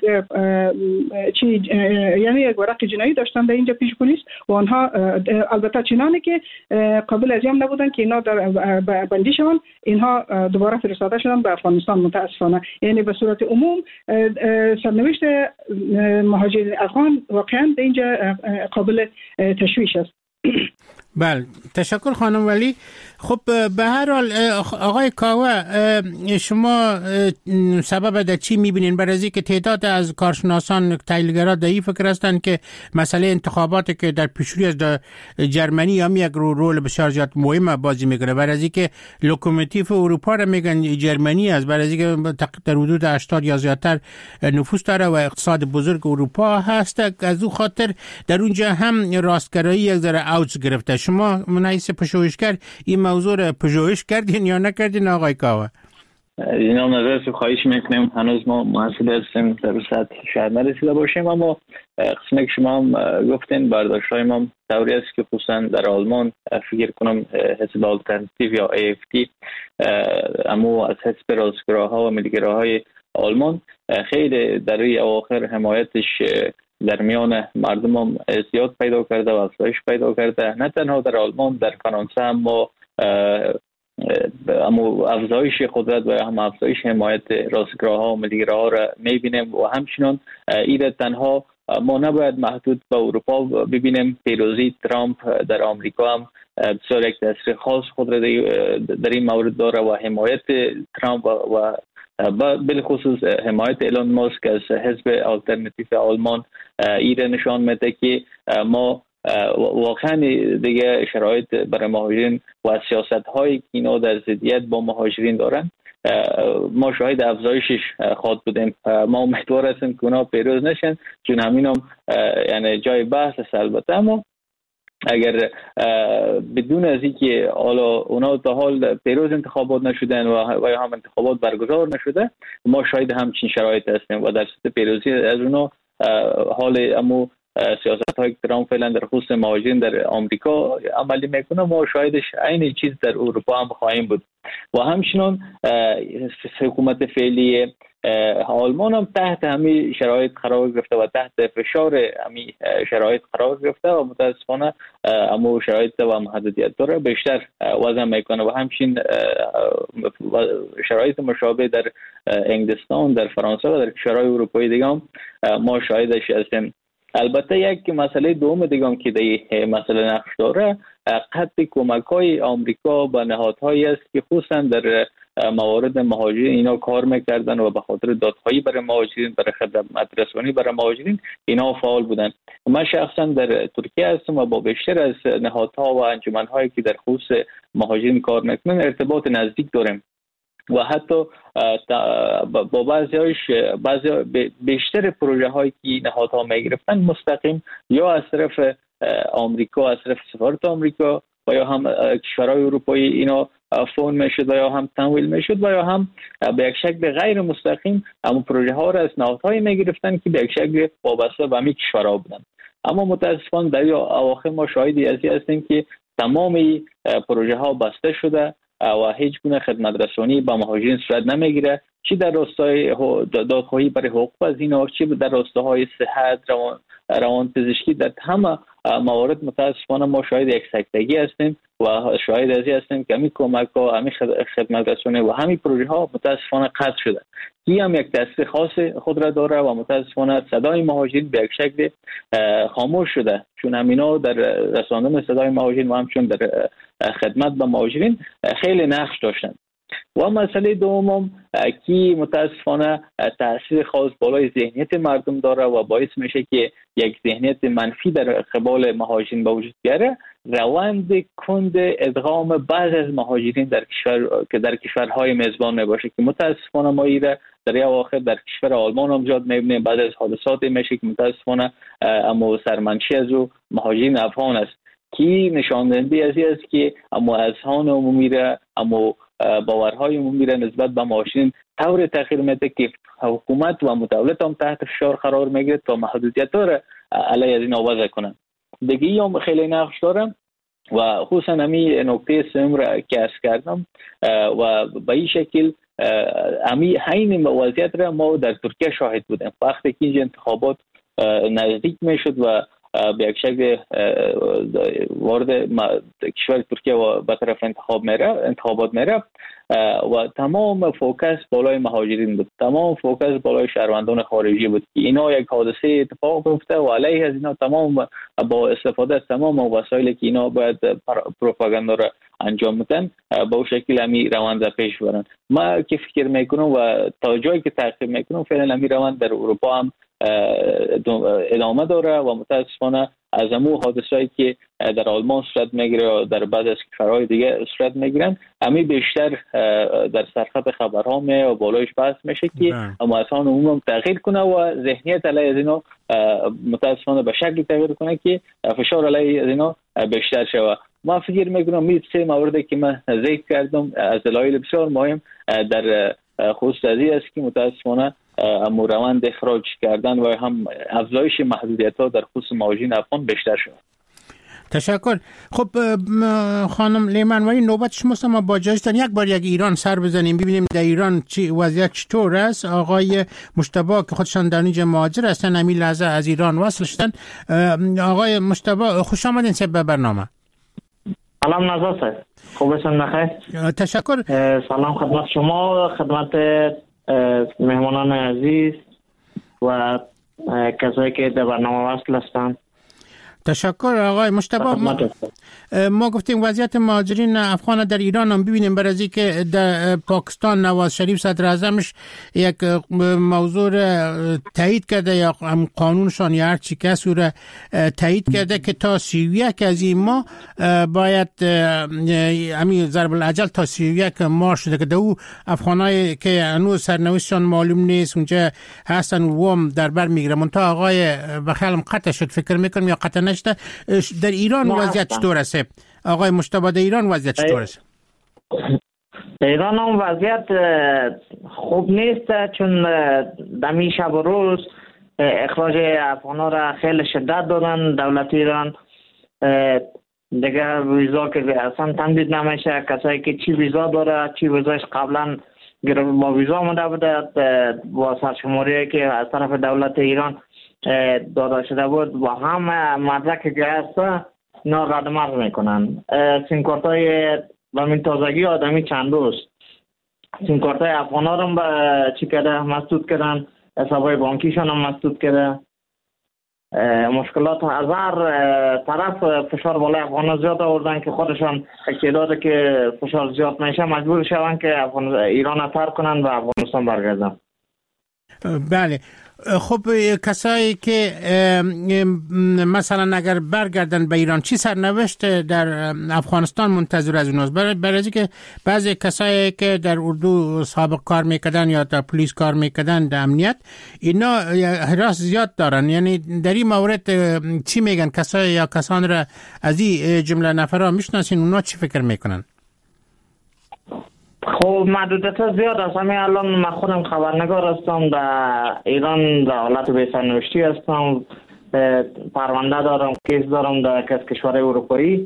چی یعنی یک ورق جنایی داشتن در اینجا پیش پلیس و آنها البته چنانه که قابل ازیام نبودن که اینا در بندی شوند، اینها دوباره فرستاده شدن به افغانستان متاسفانه. یعنی به صورت عموم سرنوشت مهاجرین افغان واقعا در اینجا قابل تشویش است. بله، تشکر خانم ولی. خب به هر حال آقای کاوه، شما سبب در چی میبینین؟ برای که تعداد از کارشناسان تحلیلگرا در این فکر هستند که مسئله انتخاباتی که در پیشروی از جرمنی هم یک رول بسیار زیاد مهم بازی میکنه. برای که لوکوموتیو اروپا را میگن جرمنی است، برای که در حدود هشتاد یا زیادتر نفوس داره و اقتصاد بزرگ اروپا هست. از او خاطر در اونجا هم راستگرایی یک ذره اوج گرفته. شما منحیث پژوهشگر این موضوع رو پژوهش کردین یا نکردین آقای کاوه؟ جناب نظر خواهش میکنیم، هنوز ما محصول هستیم، در سطح شاید نرسیده باشیم، اما قسمی که شما هم گفتین برداشت‌های ما طوری است که خصوصا در آلمان فکر کنم حزب آلترناتیو یا ای اف تی، اما از حزب راستگراها و ملیگراهای آلمان خیلی در این اواخر حمایتش در میان مردم هم زیاد پیدا کرده و افزایش پیدا کرده. نه تنها در آلمان، در فرانسه هم ما اما افزایش قدرت و هم افزایش حمایت راستگراها و ملیگراها را میبینیم و همچنان این تنها ما نباید محدود به اروپا ببینیم. پیروزی ترامپ در آمریکا هم بسیار یک تاثیر خاص خود را در این مورد داره و حمایت ترامپ و بالخصوص حمایت ایلان ماسک از حزب آلترناتیو آلمان ایره نشان میده که ما واقعا دیگه شرایط برای مهاجرین و سیاست هایی که اینا در ضدیت با مهاجرین دارن ما شاهد افزایشش خواهد بودیم. ما امیدوار هستیم که اونا پیروز نشن، چون همین هم یعنی جای بحث است البته، اما اگر بدون از اینکه حالا اونا تا حال پیروز انتخابات نشدن و یا هم انتخابات برگزار نشده، ما شاید همچین شرایط هستیم و در صورت پیروزی از اونا حال امو سیاست های ترامپ فعلا در خصوص مهاجرین در آمریکا عملی میکنه، ما شاهدش عین چیز در اروپا هم خواهیم بود. و همچنان حکومت فعلی آلمان هم تحت همین شرایط قرار گرفته و تحت فشار همین شرایط قرار گرفته و متاسفانه اما شرایط و محدودیت داره بیشتر وضع میکنه و همچنین شرایط مشابه در انگلستان، در فرانسه و در کشورهای اروپایی دیگه هم ما شاهدش هستیم. البته یک مسئله دوم دیگه هم که در مسئله نقش داره قطع کمک‌های آمریکا به نهادهایی است که خصوصا در موارد مهاجرین اینا کار میکردن و به خاطر دادخواهی برای مهاجرین، برای خدمات رسانی برای مهاجرین اینا فعال بودن. من شخصا در ترکیه هستم و با بیشتر از نهادها و انجمن‌هایی که در خصوص مهاجرین کار میکنن ارتباط نزدیک داریم و حتی با بعضی‌هاش بعضی بیشتر پروژه هایی که نهادها میگرفتن مستقیم یا از طرف آمریکا، از طرف سفارت آمریکا و یا هم کشورهای اروپایی اینا فون میشد و یا هم تمویل میشد و یا هم به یک شکل غیر مستقیم اما پروژه ها را از نهادهایی میگرفتن که به یک شکل وابسته به همین کشورها بودن. اما متاسفانه در اواخر ما شاهدی ازی هستیم که تمامی پروژه ها بسته شده و هیچ گونه خدمت رسانی با مهاجرین صورت نمیگیره، چی در راستای دادخواهی برای حقوق از اینا، چی در راستاهای صحت، روان روان پزشکی، در همه موارد متاسفانه ما شاهد یک سکتگی هستیم و شاهد ازی هستیم که همین کمک ها، همین خدمت رسانی و همین پروژه ها متاسفانه قطع شده. این هم یک تاثیر خاص خود را داره و متاسفانه صدای مهاجرین به یک شکل خاموش شده، چون همینا در رساندن صدای مهاجرین و همچون در خدمت به مهاجرین خیلی نقش داشتند. و مسئله دوم که متاسفانه تاثیر خاص بالای ذهنیت مردم داره و باعث میشه که یک ذهنیت منفی در قبال مهاجرین به وجود بیاره، روند کند ادغام بعض از مهاجرین در کشور که در کشورهای میزبان میباشه که متاسفانه ما ایره در اواخر در کشور آلمان هم زیاد میبینیم. بعض از حادثات میشه که متاسفانه اما سرمنشی از او مهاجرین افغان است که نشان دهنده ازی است که اما اذهان عمومی را اما باورهای عمومی را نسبت به مهاجرین طور تغییر میده که حکومت و دولت هم تحت فشار قرار میگیره تا محدودیت را علیه از این وضع کنند. دیگه هم خیلی نقش دارم و خصوصا همین نکته سوم را که عرض کردم و به این شکل همین حین وضعیت را ما در ترکیه شاهد بودیم. وقتی که اینجا انتخابات نزدیک میشد و به یک شکل وارد کشور ترکیه و به طرف انتخاب میره انتخابات میره و تمام فوکس بالای مهاجرین بود، تمام فوکس بالای شهروندان خارجی بود که اینا یک حادثه اتفاق افتاد و علیه از اینا تمام با استفاده از تمام وسایلی که اینا باید پروپاگاندا را انجام بدن با اون شکل همی روند پیش برن. ما که فکر میکنم و تا جایی که تحقیق میکنم فعلا همی روند در اروپا هم ادامه داره و متاسفانه از امو حادثه‌ای که در آلمان صورت میگیره و در بعض از کشورهای دیگه صورت میگیرن همی بیشتر در سرخط خبرها می و بالایش بحث میشه که مؤسسان عموم تغییر کنه و ذهنیت علیه از اینا متاسفانه به شکلی تغییر کنه که فشار علیه از اینا بیشتر شود. ما فکر میکنم این سه موردی که من ذکر کردم از دلایل بسیار مهم در خصوص ازی است که متاسفانه اما روند اخراج کردن و هم افزایش محدودیت‌ها در خصوص مهاجرین افغان بیشتر شد. تشکر. خب خانم لیمنوایی نوبت شماست، ما با جایستان یک بار یک ایران سر بزنیم ببینیم در ایران چی وضعیت چطور است. آقای مجتبی که خودشان در نیج مهاجر هستن همین لحظه از ایران وصل شدن. آقای مجتبی خوش آمدین به برنامه. سلام نازا صاحب، خوبشون بخیر؟ تشکر. سلام خدمت شما، خدمت مهمانان عزیز و کسایی که در برنامه وصل هستند. تشکر آقای مجتبی. ما, ما گفتیم وضعیت مهاجرین افغان در ایران هم ببینیم برای از اینکه در پاکستان نواز شریف صدر اعظمش یک موضوع تایید کرده یا قانونشان یا هر چی کس رو تایید کرده که تا سی و یک از این ماه باید همین ضرب الاجل تا سی و یک ماه شده که او افغانایی که هنوز سرنوشتشان معلوم نیست اونجا هستن و هم در بر میگیره. منتها آقای بخیلم قطع شد، فکر میکنم یا قطع نشده. در ایران وضعیت چطور است آقای مجتبی؟ در ایران وضعیت چطور است؟ در ایران هم وضعیت خوب نیست، چون دمی شب و روز اخراج افغانا را خیلی شدت دادن دولت ایران. دیگه ویزا که اصلا تمدید نمیشه، کسایی که چی ویزا داره چی ویزاش قبلا با ویزا آمده بوده با سرشماری که از طرف دولت ایران داده شده بود و هم مدرک که هست اینا رد مرز میکنن. سیم کارت های و من تازگی آدمی چند روز سیم کارت های افغان ها رو چی کرده مسدود کردن، حساب های بانکیشان هم مسدود کرده. مشکلات از هر طرف فشار بالای افغان ها زیاد آوردن که خودشان اقتداره که فشار زیاد میشه مجبور شوند که افغان ایران را ترک کنن و افغانستان برگردن. بله خب کسایی که مثلا اگر برگردن به ایران چی سرنوشت در افغانستان منتظر از اوناست؟ برای برای که بعضی کسایی که در اردو سابق کار میکردن یا در پلیس کار میکردن در امنیت اینا حراس زیاد دارن، یعنی در این مورد چی میگن کسایی یا کسان را از این جمله نفرها میشناسین اونا چی فکر میکنن؟ خب محدودیت ها زیاد است. همین الان من خودم خبرنگار هستم در ایران در حالت بی‌سرنوشتی هستم، پرونده دارم، کیس دارم در کشور اروپایی،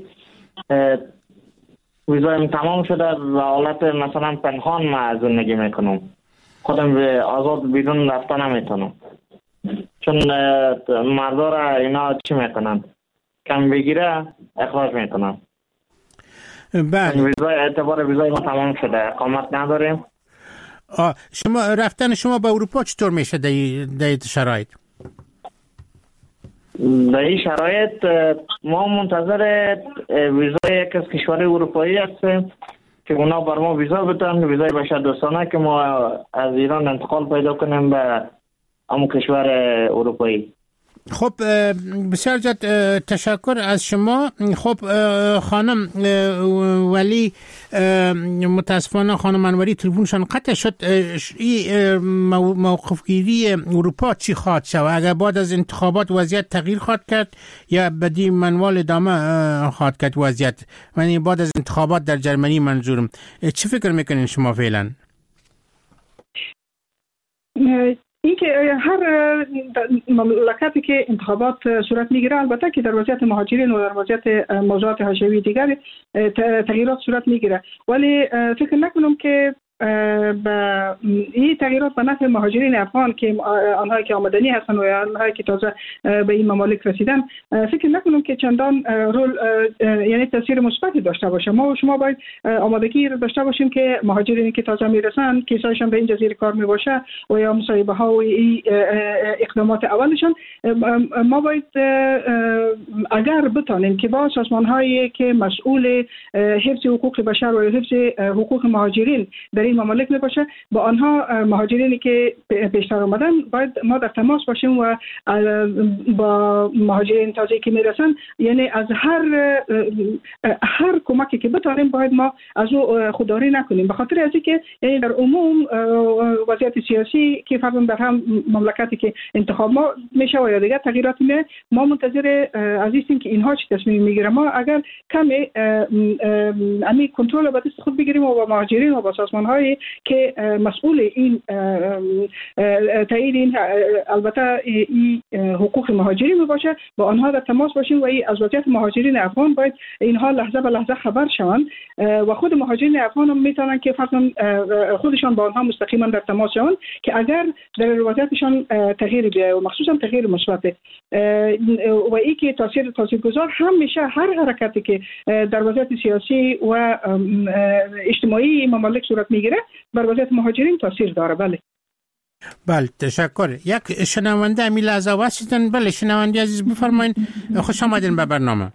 ویزایم تمام شده و حالت مثلا پنهان من زندگی میکنم، خودم به آزاد بیرون رفتن نمیتونم چون مردا را اینا چی میکنن کم بگیره اخراج میکنن. بله ویزای اعتبار ویزای ما تمام شده، اقامت نداریم. آه شما رفتن شما به اروپا چطور میشه در این شرایط؟ در این شرایط ما منتظر ویزای یک از کشور اروپایی هستیم که اونا بر ما ویزا بدن، ویزای بشر دوستانه که ما از ایران انتقال پیدا کنیم به همون کشور اروپایی. خب بسیار زیاد تشکر از شما. خب خانم ولی متاسفانه خانم انوری تلفنشان قطع شد. این موقف گیری اروپا چی خواهد شد؟ اگر بعد از انتخابات وضعیت تغییر خواهد کرد یا بدی منوال ادامه خواهد کرد وضعیت؟ یعنی بعد از انتخابات در جرمنی منظورم. چی فکر میکنین شما فعلا؟ این که هر مملکتی که انتخابات صورت میگیره البته که در وضعیت مهاجرین و در وضعیت موضوعات حاشیه‌ای دیگر تغییرات صورت میگیره، ولی فکر نکنم که به این تغییرات به نفع مهاجرین افغان که آنهایی که آمدنی هستند و آنهایی که تازه به این ممالک رسیدن فکر نکنم که چندان رول یعنی تاثیر مثبتی داشته باشه. ما و شما باید آمادگی رو داشته باشیم که مهاجرینی که تازه میرسن کیسایشان به این جزیره کار میباشه و یا مصاحبه ها و اقدامات اولشان ما باید اگر بتانیم که با سازمان هایی که مسئول حفظ حقوق بشر و حفظ حقوق مهاجرین در این ممالک میباشه با آنها مهاجرینی که پیشتر آمدن باید ما در تماس باشیم و با مهاجرین تازه که میرسن یعنی از هر هر کمکی که بتانیم باید ما از او خودداری نکنیم، به خاطر از اینکه یعنی در عموم وضعیت سیاسی که فرضاً در هم مملکتی که انتخاب ما میشه و یا دیگر تغییراتی میشه ما منتظر از هستیم که اینها چه تصمیم میگیره. ما اگر کمی امی کنترل به دست خود بگیریم و با مهاجرین و با سازمان هایی که مسئول این تایید این البته این حقوق مهاجرین باشه با آنها در تماس باشیم و از وضعیت مهاجرین افغان باید اینها لحظه به لحظه خبر شوند و خود مهاجرین افغان هم میتونن که فرضاً خودشان با آنها مستقیما در تماس شوند که اگر در وضعیتشان تغییر بیاید و مخصوصا تغییر مثبت و ای که تاثیر تاثیرگذار هم میشه هر حرکتی که در وضعیت سیاسی و اجتماعی ممالک صورت میگیره بر وضعیت مهاجرین تاثیر داره. بله بله تشکر. یک شنونده امی لحظه واسطن. بله شنونده عزیز بفرمایین. خوش آمدین به برنامه.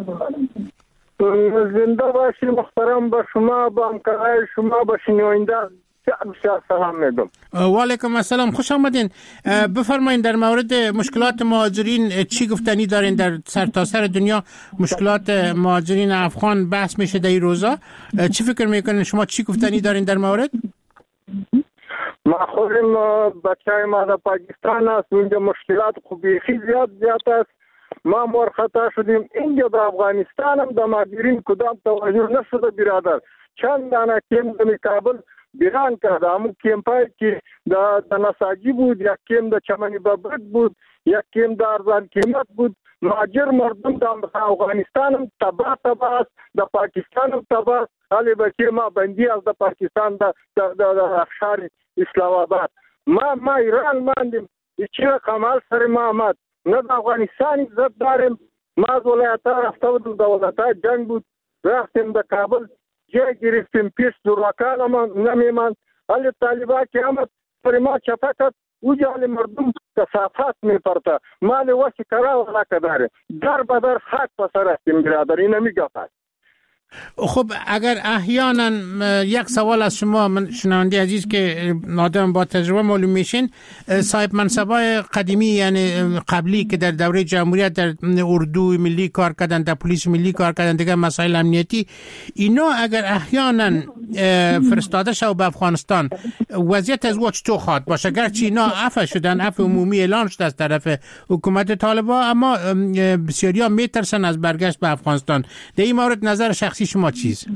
زنده باشی محترم با شما با همکارای شما با شنونده بسیار سلام میدم. و علیکم السلام، خوش آمدین. بفرمایین در مورد مشکلات مهاجرین چی گفتنی دارین؟ در سرتاسر دنیا مشکلات مهاجرین افغان بحث میشه در این روزا. چی فکر میکنین شما؟ چی گفتنی دارین در مورد؟ ما خودم بچه ما در پاکستان است، اونجا مشکلات خوبی زیاد زیاد است. ما مور خطا شدیم اینجا در افغانستان هم در مهاجرین کدام توجه نشده برادر. چند دانه کم در کابل بیران کرده، همون کمپایی که در نساجی بود، یک کم در چمنی ببرک بود، یک کم در ارزان قیمت بود. مهاجر مردم در افغانستان هم تباه تباه است، در پاکستان هم تباه است. حالی بکی ما بندی از د پاکستان د افشار اسلام آباد ما ما ایران ماندیم چه کمال سر ما آمد نه د افغانستان عزت داریم. ما از ولایت‌ها رفته بودم، دولت‌ها جنگ بود، رفتیم به کابل جای گرفتیم، پیش زورکان ما نمیماند. حالی طالبان که آمد پر ما چپه کرد اوجا حالی مردم کثافات میپرته مال وسی کرا ولا کداره در بدر خاک پسر هستیم برادر. این میگه خب اگر احیانا یک سوال از شما، من شنونده عزیز که آدم با تجربه معلوم میشین، صاحب منصبای قدیمی یعنی قبلی که در دوره جمهوریت در اردو ملی کار کردن، در پلیس ملی کار کردن، دیگه مسائل امنیتی، اینا اگر احیانا فرستاده شد به افغانستان وضعیت از وقت چطور خواهد باشه؟ گرچه اینا عفو شدن، عفو عمومی اعلان شده از طرف حکومت طالبان، اما بسیاری ها میترسن از برگشت به افغانستان. در این مورد نظر شخصی شما چیز؟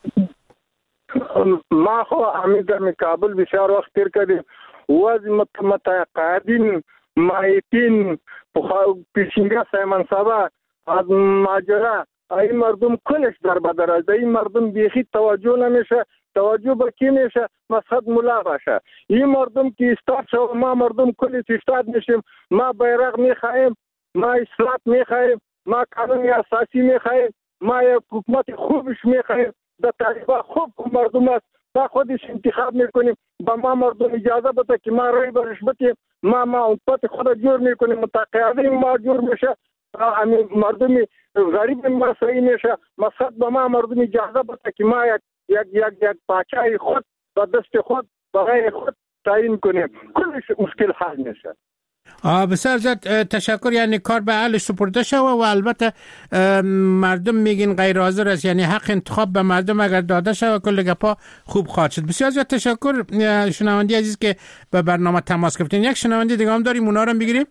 ما خو امیدم کابل بسیار وقت تیر کردیم وز متقاعدین مایتین پیشنگاه سایمان سابا از ماجرا این مردم کلش در بدر است. این مردم بیخی توجه نمیشه، توجه به کی میشه؟ مسجد ملا باشه. این مردم که استاد شو ما مردم کلی استاد میشیم، ما بیرق میخوایم، ما اصلاح میخوایم، ما قانون اساسی میخوایم، ما یک حکومت خوبش میخوایم، در طالبان خوب مردم است، ما خودش انتخاب میکنیم، با ما مردم اجازه بده که ما رای برش بتیم، ما ما امت خود جور میکنیم، متقاعدین ما جور میشه، مردم غریب ما صحیح میشه، مسجد با ما مردم اجازه بده که ما یک یک یک یک پاچای خود با دست خود برای خود تعیین کنیم، کلش مشکل حل میشه. بسیار زیاد تشکر. یعنی کار به اهل سپرده شده و البته مردم میگین غیر حاضر است، یعنی حق انتخاب به مردم اگر داده شده کل گپا خوب خواهد شد. بسیار زیاد تشکر شنوندی عزیز که به برنامه تماس گرفتین. یک شنوندی دیگه هم داریم، اونا رو بگیریم.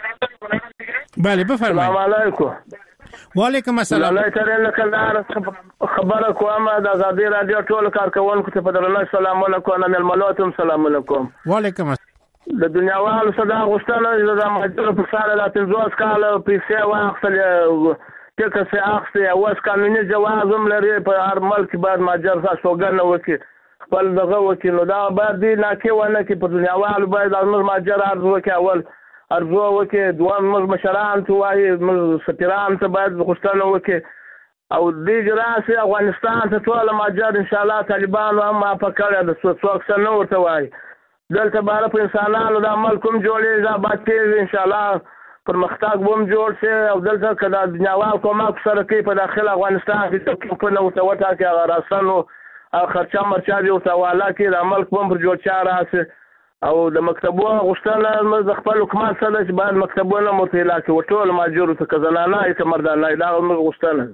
بله بفرمایید. سلام علیکم. و علیکم السلام. الله تعالی کله خبره کوم د آزادی رادیو ټول کارکونکو ته په درنه سلام علیکم. ململاتم سلام علیکم. و علیکم السلام. د دنیاوالو صدا غوښتنه د ماجر په سره د پنځوس کال پیسې واخلې ټکه سي اخلي اوس قانوني جواز هم لري په هر ملک باید ماجر ساسوګن وکړي خپل دغه وکړي. نو دا باید دی نه کې ونه کې په دنیاوالو باید موږ ماجر ارزو وکړي، اول ارزو وکړي، دوام موږ مشران ته وایي، موږ سفیران ته باید غوښتنه وکړي او دې جراسي افغانستان ته ټول ماجر ان شاء الله طالبان هم په کړه د څوک څه نه ورته وایي. دلته بار په انسانانو د عمل کوم جوړې دا باندې ان شاء الله پرمختګ بوم جوړ شي او دلته کله دنیاوال کومک سره کوي په داخل افغانستان کې په نو څه وټا کې راسنو او خرچه مرچا دی او سواله کې د عمل کوم پر جوړ چا راسي او د مکتبونو غوښتنه د خپل حکومت سره چې باید مکتبونه متعلا کې وټول ماجور ته کزنانه ای مردانه دا غوښتنه.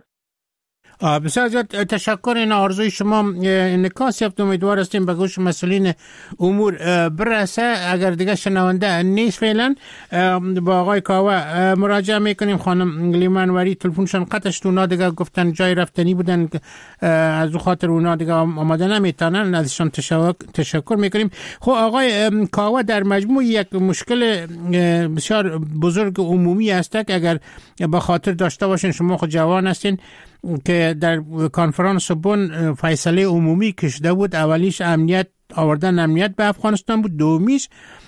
بسیار زیاد تشکر. این آرزوی شما انعکاس یافت. امیدوار هستیم به گوش مسئولین امور برسه. اگر دیگه شنونده نیست فعلا با آقای کاوه مراجعه میکنیم. خانم لیمانوری تلفنشان قطع شد، اونا دیگه گفتن جای رفتنی بودن از خاطر اونا دیگه آماده نمیتونن، ازشان تشکر میکنیم. خب آقای کاوه در مجموع یک مشکل بسیار بزرگ عمومی است که اگر به خاطر داشته باشین، شما خود جوان هستین، که در کنفرانس بن فیصله عمومی کشیده بود. اولیش امنیت آوردن امنیت به افغانستان بود، دومیش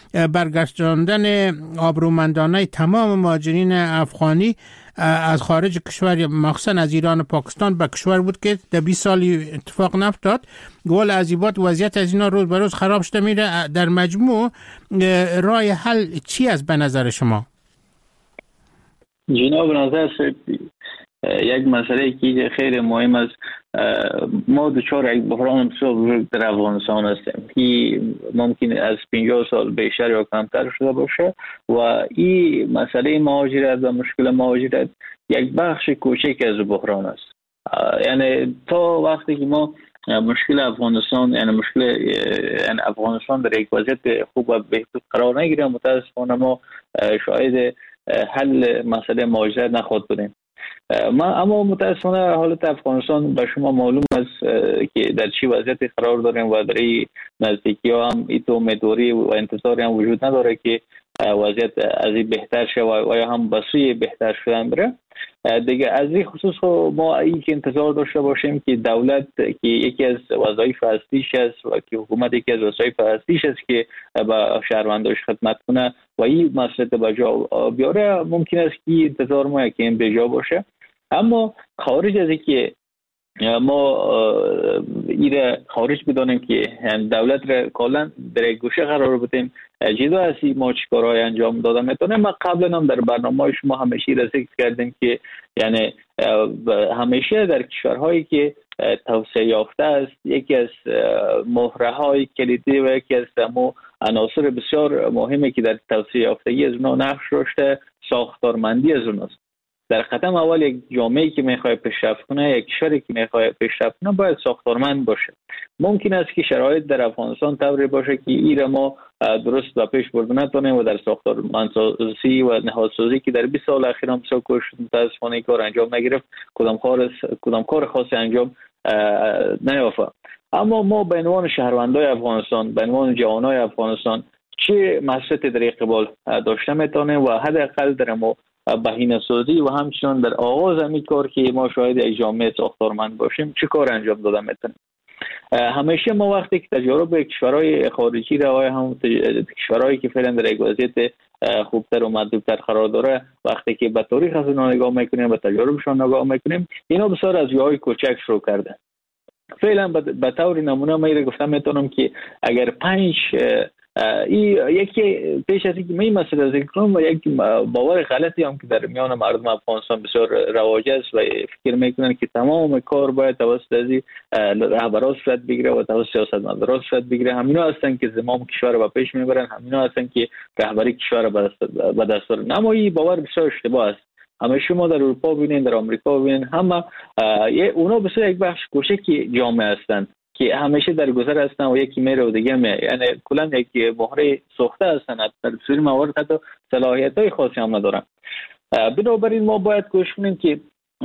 برگرداندن آبرومندانه تمام مهاجرین افغانی از خارج کشور، مخصوصا از ایران و پاکستان به کشور بود که در بیست سالی اتفاق نیفتاد. گول عزیبات وضعیت از اینا روز به روز خراب شده میره. در مجموع راه حل چی است به نظر شما؟ جناب نظر یک مسئله که خیلی مهم است. ما دچار یک بحران بسیار بزرگ در افغانستان هستیم که ممکن از پنجاه سال بیشتر یا کمتر شده باشه و این مسئله مهاجرت و مشکل مهاجرت یک بخش کوچک از بحران است. یعنی تا وقتی که ما مشکل افغانستان یعنی مشکل یعنی افغانستان در یک وضعیت خوب و بهتر قرار نگیره، متاسفانه ما شاید حل مسئله مهاجرت نخواهد بودیم. ما اما متاسفانه حالت افغانستان به شما معلوم است که در چی وضعیتی قرار داریم و در این نزدیکی ها هم ایت امیدواری و انتظاری هم وجود نداره که وضعیت از این بهتر شه و یا هم به سوی بهتر شدن بره. دیگه از این خصوص ما این که انتظار داشته باشیم که دولت که یکی از وظایف اصلیش است و که حکومت یکی از وظایف اصلیش است که با شهرونداش خدمت کنه و این مسئله به جا بیاره، ممکن است که انتظار ما که این به جا باشه. اما خارج از اینکه ما ایره خارج بدانیم که دولت را کلا در یک گوشه قرار بدیم، جدا از ما چیکارهای انجام داده میتونه. ما قبلا هم در برنامه شما همیشه را ذکر کردیم که یعنی همیشه در کشورهایی که توسعه یافته است یکی از مهره های کلیدی و یکی از مو عناصر بسیار مهمی که در توسعه یافتگی از اونها نقش داشته ساختارمندی از اوناست. در قدم اول یک جامعه‌ای که میخواد پیشرفت کنه، یک کشوری که میخواد پیشرفت کنه باید ساختارمند باشه. ممکن است که شرایط در افغانستان طوری باشه که ایره ما درست و پیش برده نتونیم و در ساختارمندسازی و نهادسازی که در بیست سال اخیر هم بسیار کوشش متاسفانه کار انجام نگرفت، کدام کار کدام کار خاصی انجام نیافته. اما ما به عنوان شهروندای افغانستان، به عنوان جوانای افغانستان چه مسئله در اقبال داشته میتونیم و حداقل در ما بهینه سازی و همچنان در آغاز همین کار که ما شاید یک جامعه ساختارمند باشیم چه کار انجام داده میتونیم. همیشه ما وقتی که تجارب کشورهای خارجی را و هم کشورهایی که فعلا در یک وضعیت خوبتر و مطلوبتر قرار داره، وقتی که به تاریخ از اونها نگاه میکنیم، به تجاربشان نگاه میکنیم، اینا بسیار از جاهای کوچک شروع کرده. فعلا به طور نمونه من را گفتم میتونم که اگر پنج این یکی پیش از اینکه این مسئله ذکر کنم و یک باور غلطی هم که در میان مردم افغانستان بسیار رواج است و فکر میکنن که تمام کار باید توسط از رهبران صورت بگیره و توسط سیاستمداران صورت بگیره. همینا هستن که زمام کشور رو پیش میبرن، همینا هستن که رهبری کشور رو به دست دارن. اما این باور بسیار اشتباه است. همه شما در اروپا ببینید، در آمریکا ببینید، همه اونا بسیار یک بخش کوچکی جامعه هستند که همیشه در گذر هستن و یکی میره و دیگه میره، یعنی کلا یک مهره سوخته هستن، در بسیاری موارد حتی صلاحیت‌های خاصی هم ندارن. بنابراین ما باید کوشش کنیم که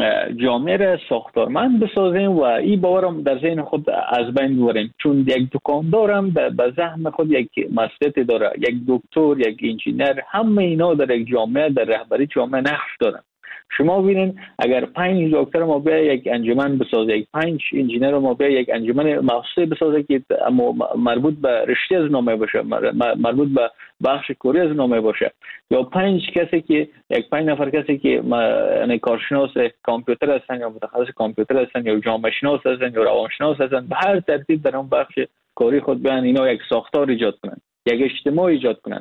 جامعه را ساختارمند بسازیم و این باورم در ذهن خود از بین ببریم، چون یک دکاندار هم به ذهن خود یک مسئله داره، یک دکتر، یک انجینر، همه اینا در یک جامعه در رهبری جامعه نقش دارن. شما ببینید اگر پنج دکتر ما بیا یک انجمن بسازه، یک پنج انجینر ما بیا یک انجمن مخصوصی بسازه که مربوط به رشته از نامه باشه، مربوط به بخش کوری از نامه باشه، یا پنج کسی که یک پنج نفر کسی که یعنی کارشناس کامپیوتر هستن یا متخصص کامپیوتر هستن یا جامعه شناس هستن یا روانشناس هستن، به هر ترتیب در اون بخش کاری خود بیان اینا یک ساختار ایجاد کنن، یک اجتماع ایجاد کنن.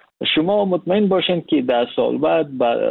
شما مطمئن باشین که ده سال بعد،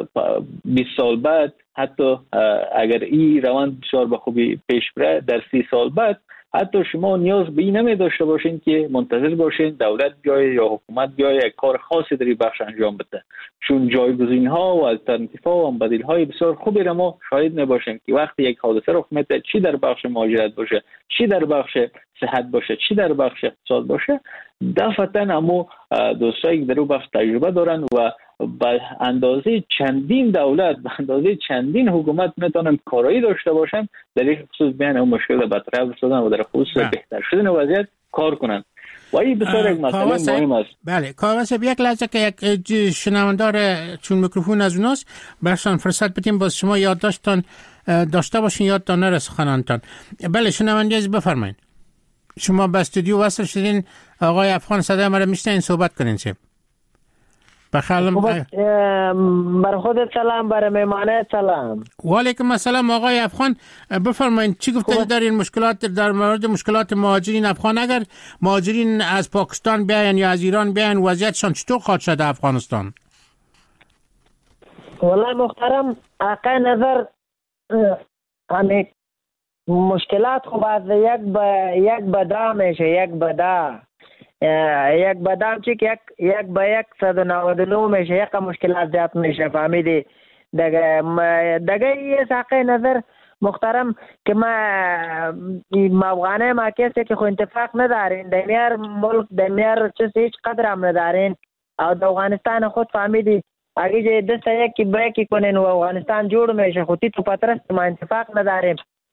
بیست سال بعد، حتی اگر این روند بسیار به خوبی پیش بره، در سی سال بعد حتی شما نیاز به این نمی داشته باشین که منتظر باشین دولت بیاید یا حکومت بیاید یک کار خاصی در این بخش انجام بده، چون جایگزین ها و الترناتیو ها و بدیل های بسیار خوبی را ما شاهد میباشیم که وقتی یک حادثه رخ میده، چی در بخش مهاجرت باشه، چی در بخش صحت باشه، چی در بخش اقتصاد باشه، دفعتاً همو دوستایی که در اون بخش تجربه دارن و به اندازه چندین دولت، به اندازه چندین حکومت میتونن کارایی داشته باشن در این خصوص بیان اون مشکل برطرف بسازن و در خصوص بهتر شدن وضعیت کار کنن. و این بسیار یک مسئله مهم است. بله، کاوه صاحب یک لحظه که یک شنوندار چون میکروفون از اوناست برشان فرصت بدیم باز شما یادداشتتان داشته باشین، یادتان نره سخنانتان. بله شنونده از بفرمایید. شما به استودیو وصل شدین، آقای افغان صدای ما رو میشنین، صحبت کنین چه؟ بخالم بر خودت سلام، بر مهمانه سلام. و علیکم السلام آقای افغان، بفرمایید چی گفته در این مشکلات، در مورد مشکلات مهاجرین افغان؟ اگر مهاجرین از پاکستان بیاین یا از ایران بیاین وضعیتشان چطور خواهد شد افغانستان؟ والله محترم آقای نظر همین مشکلات خب از یک به یک بدا میشه، یک بدا یک بدام چی که یک یک به یک صد و نود و نه میشه، یک مشکلات زیاد میشه. فهمیدی دگه دگه یه ساقه نظر محترم که ما ما افغانه ما کسی که خو اتفاق ندارین دنیار ملک دنیار چیز هیچ قدر هم ندارین او د افغانستان خود فهمیدی اگه دسته یکی به یکی کنین و افغانستان جوړ میشه، خودی تو پترست ما اتفاق نداریم.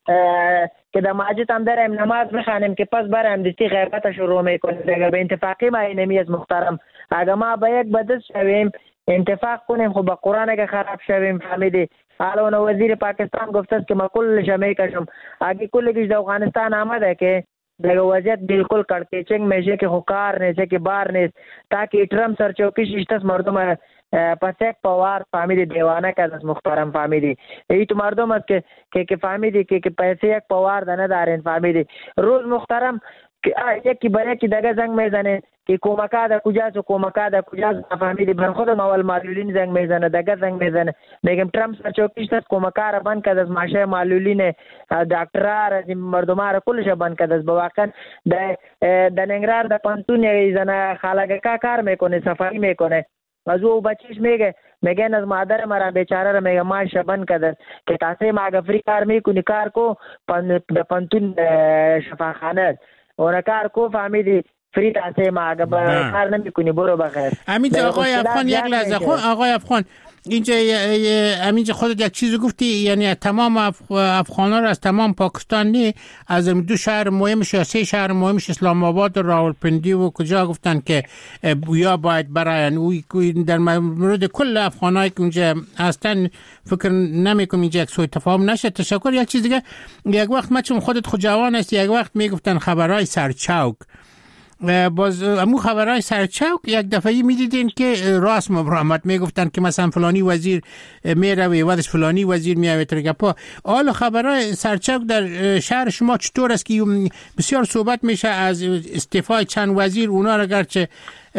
که در مسجد هم داریم نماز بخوانیم که پس بریم دستی غیبت شروع میکنیم. اگر به اتفاقی ما اینمی از محترم اگر ما به یک بدست شویم اتفاق کنیم خب با قرآن اگه خراب شویم فهمیدی. حالا وزیر پاکستان گفته است که ما کلش میکشم. اگه کلش در افغانستان آمده که در وضعیت بالکل کڑکیچنگ میشه که خو کار نیست که بار نیست تاکه اترم سرچوکیش اشتاس مردم پس یک پوار فهمیدی دیوانه که از محترم فهمیدی. ای تو مردم است که که که فهمیدی که که پیسه یک پوار ده ندارین فهمیدی. روز محترم یکی بر یکی دگه زنگ میزنه که کمکا ده کجاست و کمکا ده کجاست فهمیدی. بر خودم اول معلولین زنگ میزنه دگه زنگ میزنه میگم ترامپ سرچوکیش است کمکا را بند کرد از ماشه معلولین دکترا را مردم را کلش بند کرد از بواقع در در ننگرهار در پانتون یه زن خالق کا کار میکنه صفایی میکنه از او بچیش میگه میگن از مادر مرا بیچاره را میگه ماش بند کرد که تاسه ما فری کار میکنی کار کو پن پانتون شفاخانه اون کار کو فهمیدی فری تاسه ما کار نمیکنی برو بخیر. امید آقای افغان یک لحظه آقای افغان اینجا امینجا خودت یک چیزی گفتی یعنی تمام افغان‌ها را از تمام پاکستانی از دو شهر مهمش یا سه شهر مهمش اسلام آباد و راولپندی و کجا گفتن که یا باید براین او در مورد کل افغانایی که اونجا هستن فکر نمیکنم اینجا یک سوء تفاهم نشه. تشکر. یک چیز دیگه یک وقت ما چون خودت خود جوان است یک وقت میگفتن خبرهای سرچوک باز امو خبرهای سرچوک یک دفعه میدیدین که راست مبرامت میگفتن که مثلا فلانی وزیر میروه ودش فلانی وزیر میروه ترگپا. حالا خبرهای سرچوک در شهر شما چطور است که بسیار صحبت میشه از استعفای چند وزیر اونا را گرچه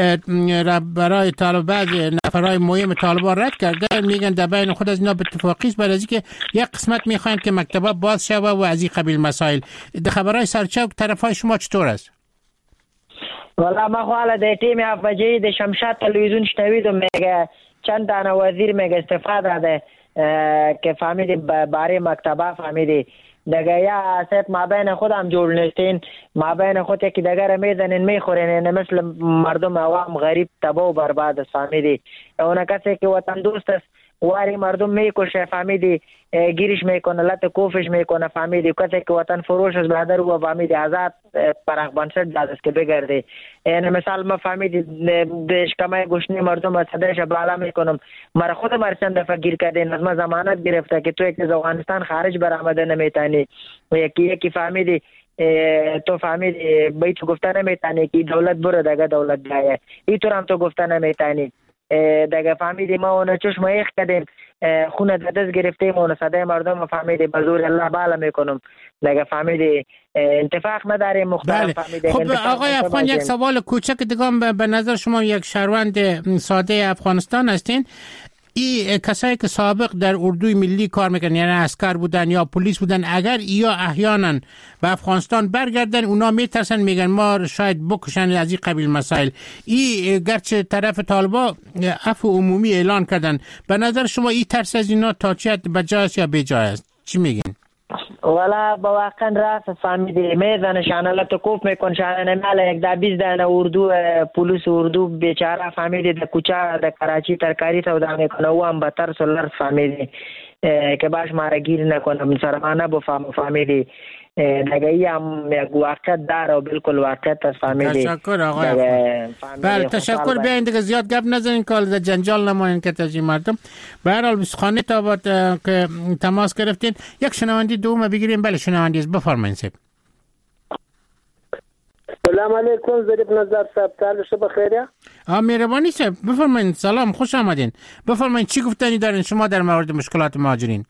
برای طالب بعض نفرهای مهم طالبان رد کرده میگن در بین خود از اینا به اتفاقی است برای اینکه یک قسمت میخواین که مکتبا باز شوه و از این قبیل مسائل. در خبرهای سرچوک طرفای شما چطور است؟ والا ما خو حالا د ټیم افجی د شمشاد تلویزیون شنویدم میگه چند دانه وزیر میگه استفاده داده که فهمیدی باره مکتبه فهمیدی دگه یا سیت ما بین خودم جوړ نیستین ما بین خود یکی دگه را میزنین میخورین مثل مردم عوام غریب تباه و برباد است فهمیدی. اون کسی که وطن دوست است واری مردم میکشه فهمیدی گیرش میکنه لط کوفش میکنه فهمیدی. کسی که وطن فروش است برادر و فهمیدی آزاد پرخ بنشت داد است که بگرده. این مثال ما فهمیدی دیش کمای گوشنی مردم از صدرش بالا میکنم مرا خود مرچند دفعه گیر کردین از ما ضمانت گرفته که تو یک از افغانستان خارج برآمده نمیتونی یکی یکی فهمیدی تو فهمیدی بی تو گفته نمیتونی که دولت برو دگه دولت جایه ای تو هم تو گفته نمیتونی دگه فهمیدی ما اونو چشم ایخ کردیم خونه دست گرفتیم اونو صدای مردم فهمیدی بزور الله بالا میکنم دگه فهمیدی انتفاق نداریم مختلف فهمیدی. خب آقای افغان یک سوال کوچک دیگه به نظر شما یک شهروند ساده افغانستان هستین ای کسایی که سابق در اردوی ملی کار میکنن یعنی عسکر بودن یا پلیس بودن اگر یا احیانا به افغانستان برگردن اونا میترسن میگن ما شاید بکشن از این قبیل مسائل ای گرچه طرف طالبا عفو عمومی اعلان کردن به نظر شما این ترس از اینا تا چه حد بجاست یا بجای است چی میگین؟ والا با واقعا راست فهمیدی میزنه شانه کوف میکن شانه نماله یک دا بیز دانه اردو پولیس اردو بیچاره فهمیدی در کوچه در کراچی ترکاری سودا میکنه او هم بطر سولر فهمیدی که باش مارا گیر نکنه سرمانه بفهم فهمیدی نگه ای هم یک واقعیت داره و بالکل واقعیت است فهمیدی. تشکر آقای بله تشکر. بیاین دیگه زیاد گپ نزنین که در جنجال نماین که تجی مردم. به هر حال بسخانه تا با که تماس گرفتین یک شنوندی دوم بگیریم. بله شنوندی است بفرمایید سید. سلام علیکم ظریف نظر صاحب تعالی شب بخیر. آ مهربانی صاحب بفرمایید. سلام خوش آمدین. بفرمایید چی گفتنی دارین شما در مورد مشکلات مهاجرین؟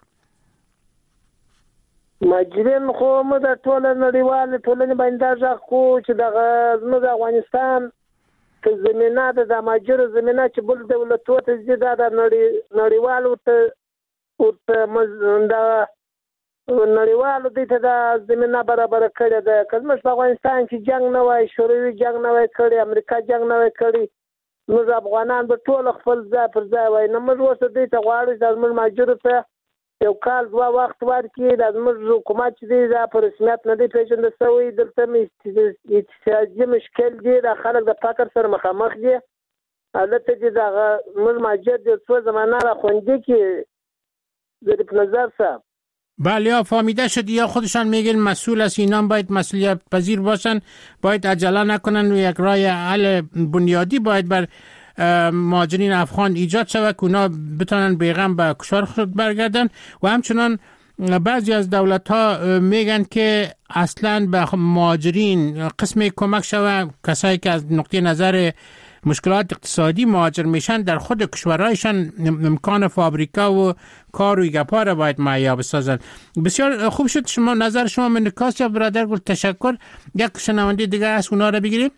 مهاجرین خو موږ د ټول نړیوال ټولنې باندې ځخ کو چې د زموږ افغانستان ته زمينه د مهاجر زمينه چې بل دولتو ته زیاده د نړیوال ورته ورته د نړیوال د ته د زمينه برابر کړی ده. کله چې افغانستان کې جنگ نه وای شوروي جنگ نه وای کړی امریکا جنگ نه وای کړی موږ افغانان به ټول خپل ځای پر ځای وای نه موږ اوس د ته غواړو چې د مهاجر ته یو کال دوا وخت ورکړي د زموږ حکومت چې دی دا په رسمیت نه دی پیژندل شوی دلته مې اقتصادي مشکل دی د خلک د فقر سره مخامخ دي البته چې دا موږ مهاجر د څو زمانه را خوندې کې د نظر صاحب بله، یا فهمیده شد یا خودشان میگن مسئول است، اینا باید مسئولیت پذیر باشن، باید عجله نکنن و یک راه حل بنیادی باید بر مهاجرین افغان ایجاد شود که اونا بتونن بیغم به کشور خود برگردن. و همچنان بعضی از دولت ها میگن که اصلا به مهاجرین قسمی کمک شود، کسایی که از نقطه نظر مشکلات اقتصادی مهاجر میشن در خود کشورهایشان امکان فابریکا و کار و گپا را باید مهیا بسازن. بسیار خوب شد شما نظر شما من نکاست. یا برادر گل تشکر. یک شنونده دیگه از اونا را بگیریم.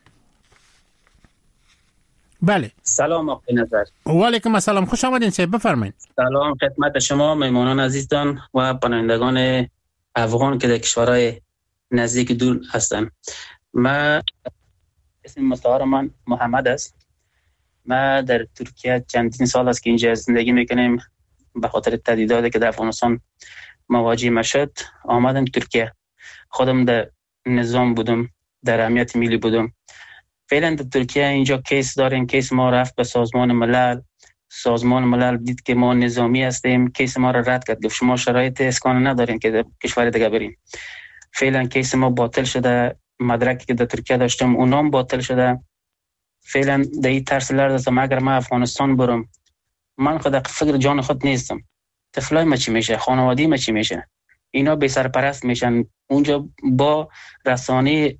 بله، سلام آقای نظر. و علیکم السلام، خوش آمدین صاحب، بفرمایید. سلام خدمت شما مهمانان عزیزان و پناهندگان افغان که در کشورهای نزدیک دور هستند. من اسم مستعار من محمد است. ما در ترکیه چندین سال است که اینجا زندگی میکنیم. به خاطر تهدیداتی که در افغانستان مواجه ما شد آمدم ترکیه. خودم در نظام بودم، در امنیت ملی بودم. فعلا در ترکیه اینجا کیس داریم. کیس ما رفت به سازمان ملل. سازمان ملل دید که ما نظامی هستیم، کیس ما را رد کرد، گفت شما شرایط اسکان ندارین که در کشور دیگه برین. فعلا کیس ما باطل شده. مدرکی که در ترکیه داشتم اونام باطل شده. فعلا در این ترس لرزم اگر من افغانستان برم، من خود فکر جان خود نیستم. طفلای ما چی میشه؟ خانوادی ما چی میشه؟ اینا بی سرپرست میشن. اونجا با رسانه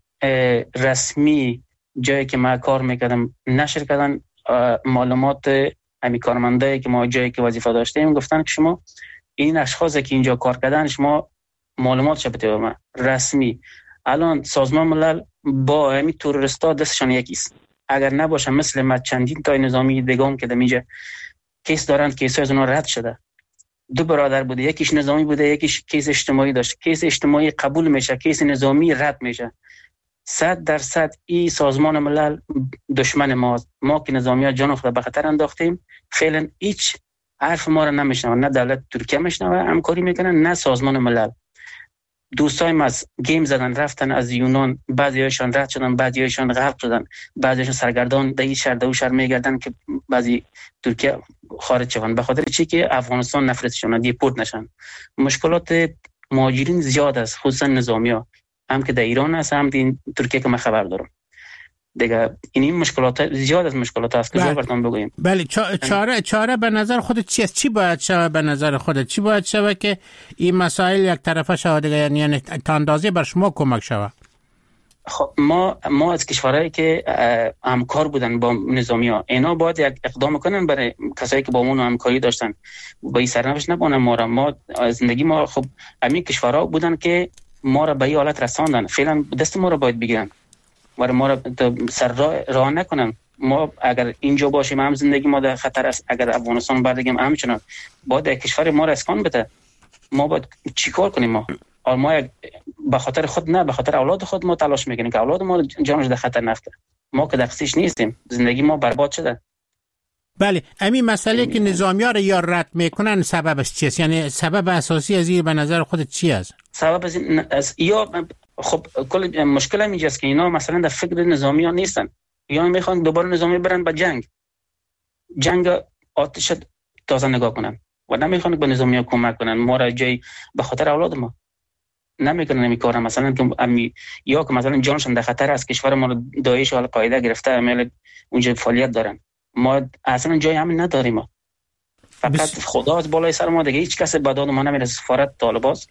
رسمی جایی که ما کار میکردم نشر کردن معلومات همی کارمندایی که ما جایی که وظیفه داشتیم، گفتن که شما این اشخاصی که اینجا کار کردن شما معلومات شبته به من رسمی. الان سازمان ملل با همین تروریستا دستشان یکیست. اگر نباشه مثل ما چندین تا نظامی دیگه که اینجا کیس دارند، کیس از اونها رد شده. دو برادر بوده، یکیش نظامی بوده، یکیش کیس اجتماعی داشت. کیس اجتماعی قبول میشه، کیس نظامی رد میشه. صد درصد این سازمان ملل دشمن ماست. ما که نظامی‌ها جان خود به خطر انداختیم. فعلا هیچ حرف ما را نمیشنوه، نه دولت ترکیه میشنوه همکاری میکنن، نه سازمان ملل. دوستای ما از گیم زدن رفتن از یونان، بعضیاشون رد شدن، بعضیاشون غرق شدن، بعضیاشون سرگردان در این شهر در اون شهر میگردن که بعضی ترکیه خارج شون. به خاطر چی؟ که افغانستان نفرتشون دیپورت نشن. مشکلات مهاجرین زیاد است، خصوصا نظامی‌ها، هم که در ایران هست هم در ترکیه که من خبر دارم. دیگه این مشکلات زیاد از مشکلات هست که زیاد براتون بگویم. بله، چاره چاره به نظر خودت چی است؟ چی باید شود به نظر خودت؟ چی باید شود که این مسائل یک طرفه شود، یعنی تا اندازه بر شما کمک شود؟ خب ما ما از کشورهایی که همکار بودن با نظامی‌ها، اینا باید یک اقدام کنن برای کسایی که با ما همکاری داشتن، با این سرنوشت نبونن. ما را ما زندگی ما خب همین کشورها بودن که ما را به این حالت رساندن. فعلا دست ما را باید بگیرن و ما را سر راه, راه نکنن. ما اگر اینجا باشیم هم زندگی ما در خطر است. اگر افغانستان بردگیم همچنان باید کشور ما را اسکان بده. ما باید چیکار کنیم؟ ما ما به خاطر خود نه، به خاطر اولاد خود ما تلاش میکنیم که اولاد ما جانش در خطر نفته. ما که دقیقش نیستیم، زندگی ما برباد شده. بله، همین مسئله که نظامی‌ها را یا رد میکنن سببش چیست؟ یعنی سبب اساسی از این به نظر خودت چی است؟ سبب از, از یا خب کل مشکل هم اینجاست که اینا مثلا در فکر نظامی‌ها نیستن، یا میخوان دوباره نظامی برن به جنگ جنگ آتش تازه نگاه کنن و نمیخوان به نظامی‌ها کمک کنن. ما را جای به خاطر اولاد ما نمیکنن این کارا. مثلا که امی یا که مثلا جانشون در خطر است، کشور ما داعش و القاعده گرفته، عمل اونجا فعالیت دارن. ما اصلا جای همین نداریم. ما فقط بس... خدا از بالای سر ما دیگه هیچ کس به داد ما نمیرسه. سفارت طالباست،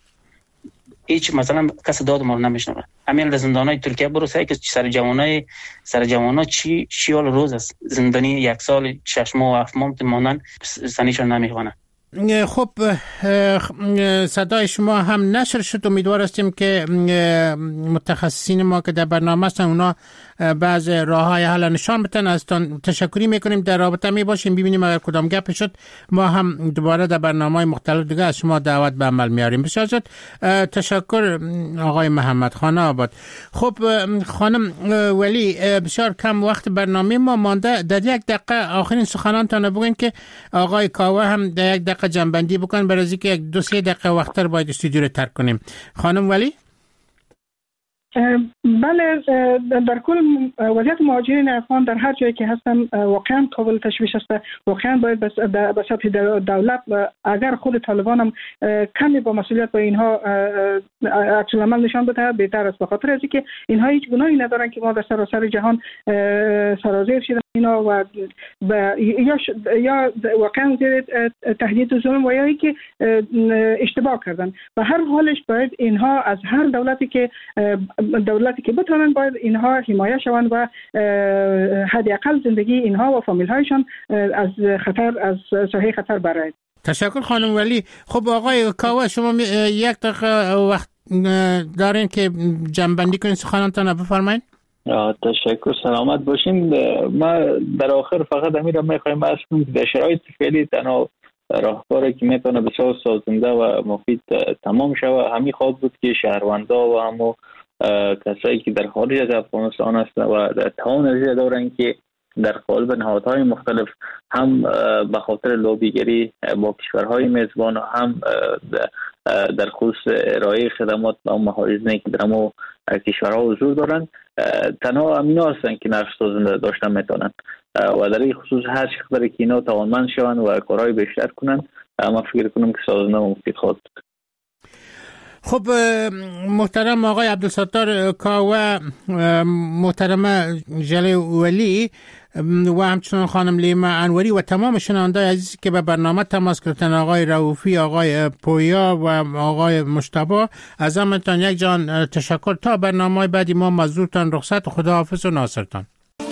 هیچ مثلا کس داد ما رو نمیشنوه. همین زندانای ترکیه بروسه که سر جوانای سر جوانا چی شیال روز است، زندانی یک سال شش ماه و هفت ماه ماندن، سنیشون نمیخوانه. خب صدای شما هم نشر شد. امیدوار هستیم که متخصصین ما که در برنامه هستن اونا بعض راه‌های حل نشان بدن. از تشکری میکنیم، در رابطه می باشیم، ببینیم اگر کدام گپ شد ما هم دوباره در برنامه‌های مختلف دیگه از شما دعوت به عمل میاریم. بسیار زیاد تشکر آقای محمد خانه آباد. خب خانم ولی، بسیار کم وقت برنامه ما مانده، در یک دقیقه آخرین سخنانتان بگوین که آقای کاوه هم در یک دقیقه جنبندی بکن، برای از اینکه یک دو سه دقیقه وقت‌تر باید استودیو رو ترک کنیم. خانم ولی، بله، در کل وضعیت مهاجرین افغان در هر جایی که هستن واقعا قابل تشویش است. واقعا باید به سطح دولت، اگر خود طالبان هم کمی با مسئولیت با اینها عکس العمل نشان بده بهتر است، به خاطر از اینکه اینها هیچ گناهی ندارن که ما در سراسر جهان سرازیر شدن اینا و یا یا واقعا زیر تهدید و ظلم و یا اینکه اشتباه کردن. و هر حالش باید اینها از هر دولتی که دولتی که بتونن باید اینها حمایه شوند و حداقل زندگی اینها و فامیل هایشان از خطر از ساحه خطر برآید. تشکر خانم ولی. خب آقای کاوه، شما یک دقیقه وقت دارین که جنبندی کنین سخنانتان، بفرمایید. تشکر، سلامت باشین. ما در آخر فقط همین را میخوایم عرض کنیم که در شرایط فعلی تنها راهکاری که میتونه بسیار سازنده و مفید تمام شود همین خواهد بود که شهروندا و همو کسایی که در خارج از افغانستان هستند و در توان از دارن که در قالب نهادهای مختلف هم به خاطر لابیگری با کشورهای میزبان هم در خصوص ارائه خدمات به مهاجرینی که در همو کشورها حضور دارن تنها امینا هستن که نقش سازنده داشتن میتونن و در این خصوص هر چقدر که اینا توانمند شوند و کارهای بیشتر کنن ما فکر کنم که سازنده و مفید خواهد بود. خب محترم آقای عبدالستار کاوه، محترم جلی ولی و همچنان خانم لیما انوری و تمام شنوندگان عزیزی که به برنامه تماس گرفتن، آقای رؤوفی، آقای پویا و آقای مجتبی، از همتان یک جان تشکر. تا برنامه بعدی ما مزدورتان رخصت، خداحافظ و ناصرتان.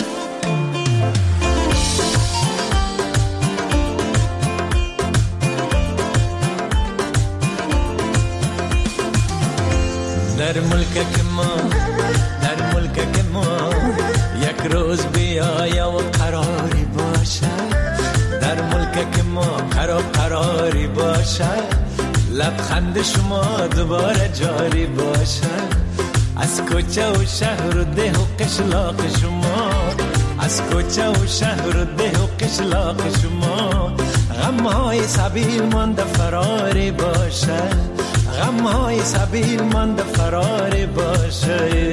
در ملک ما در ملک ما یک روز بیایا و قراری باشه، در ملک ما قرار قراری باشه، لبخند شما دوباره جاری باشه، از کوچه و شهر و ده و قشلاق شما، از کوچه و شهر و ده و قشلاق شما، غمهای سبیل مانده فراری باشه، غمهای سبیل مانده فراری باشه،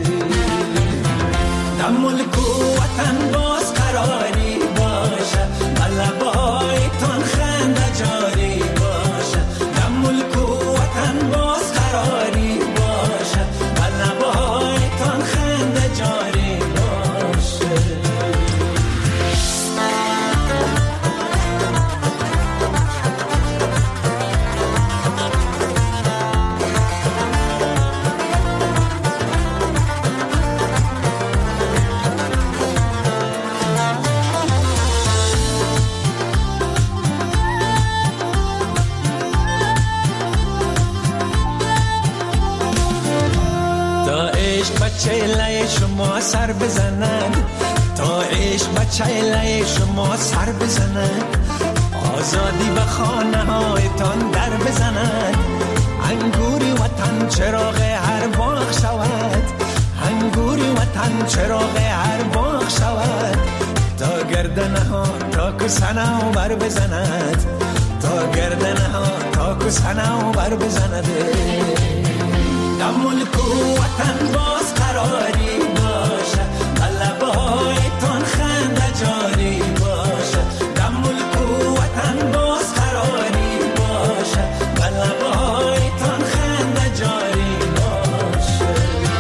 در ملک و وطن باز قراری باشه، لبایتان خنده جاری باشه، در ملک و وطن باز قراری باشه، لبایتان خنده جاری باشه. چهله شما سر بزنن، تا عشق بچه لای شما سر بزنن، آزادی به خانه هایتان در بزنن، انگوری وطن چراغ هر باغ شود، انگوری وطن چراغ هر باغ شود، تا گردنه ها تا کسنه و بر بزند، تا گردنه ها تا کسنه و بر بزند، در ملک و وطن باز قراری باشه، لبایتان خنده جاری باشه، در ملک و وطن باز قراری باشه، لبایتان خنده جاری باشه.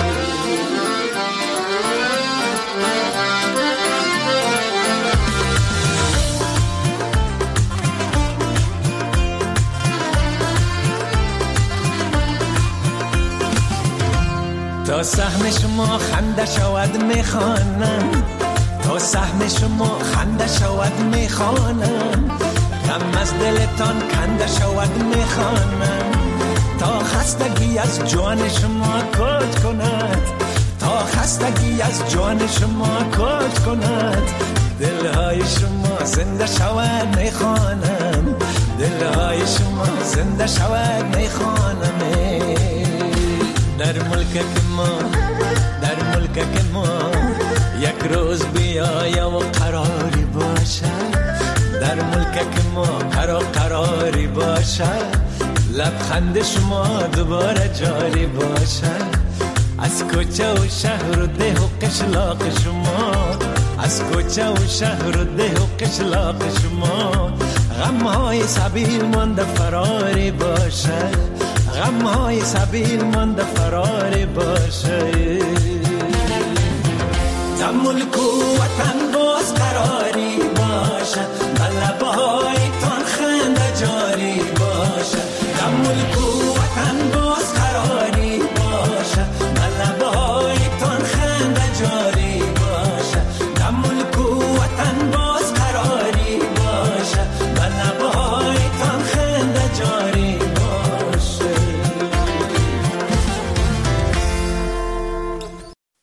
تا سهم شما خنده شود میخوانم، تا سهم شما خنده شود میخوانم، غم از دلتان کنده شود میخوانم، تا خستگی از جان شما کوچ کند، تا خستگی از جان شما کوچ کند، دلهای شما زنده شود میخوانم، دلهای شما زنده شود میخوانم. در ملک ما در ملک ما یک روز بیایا و قراری باشه، در ملک ما قرار قراری باشه، لبخند شما دوباره جاری باشه، از از کوچه و شهر و ده و قشلاق شما، از کوچه و شهر و ده و قشلاق شما. غمهای سبیل مانده فراری باشه، غمهای سبیل مانده فراری باشه.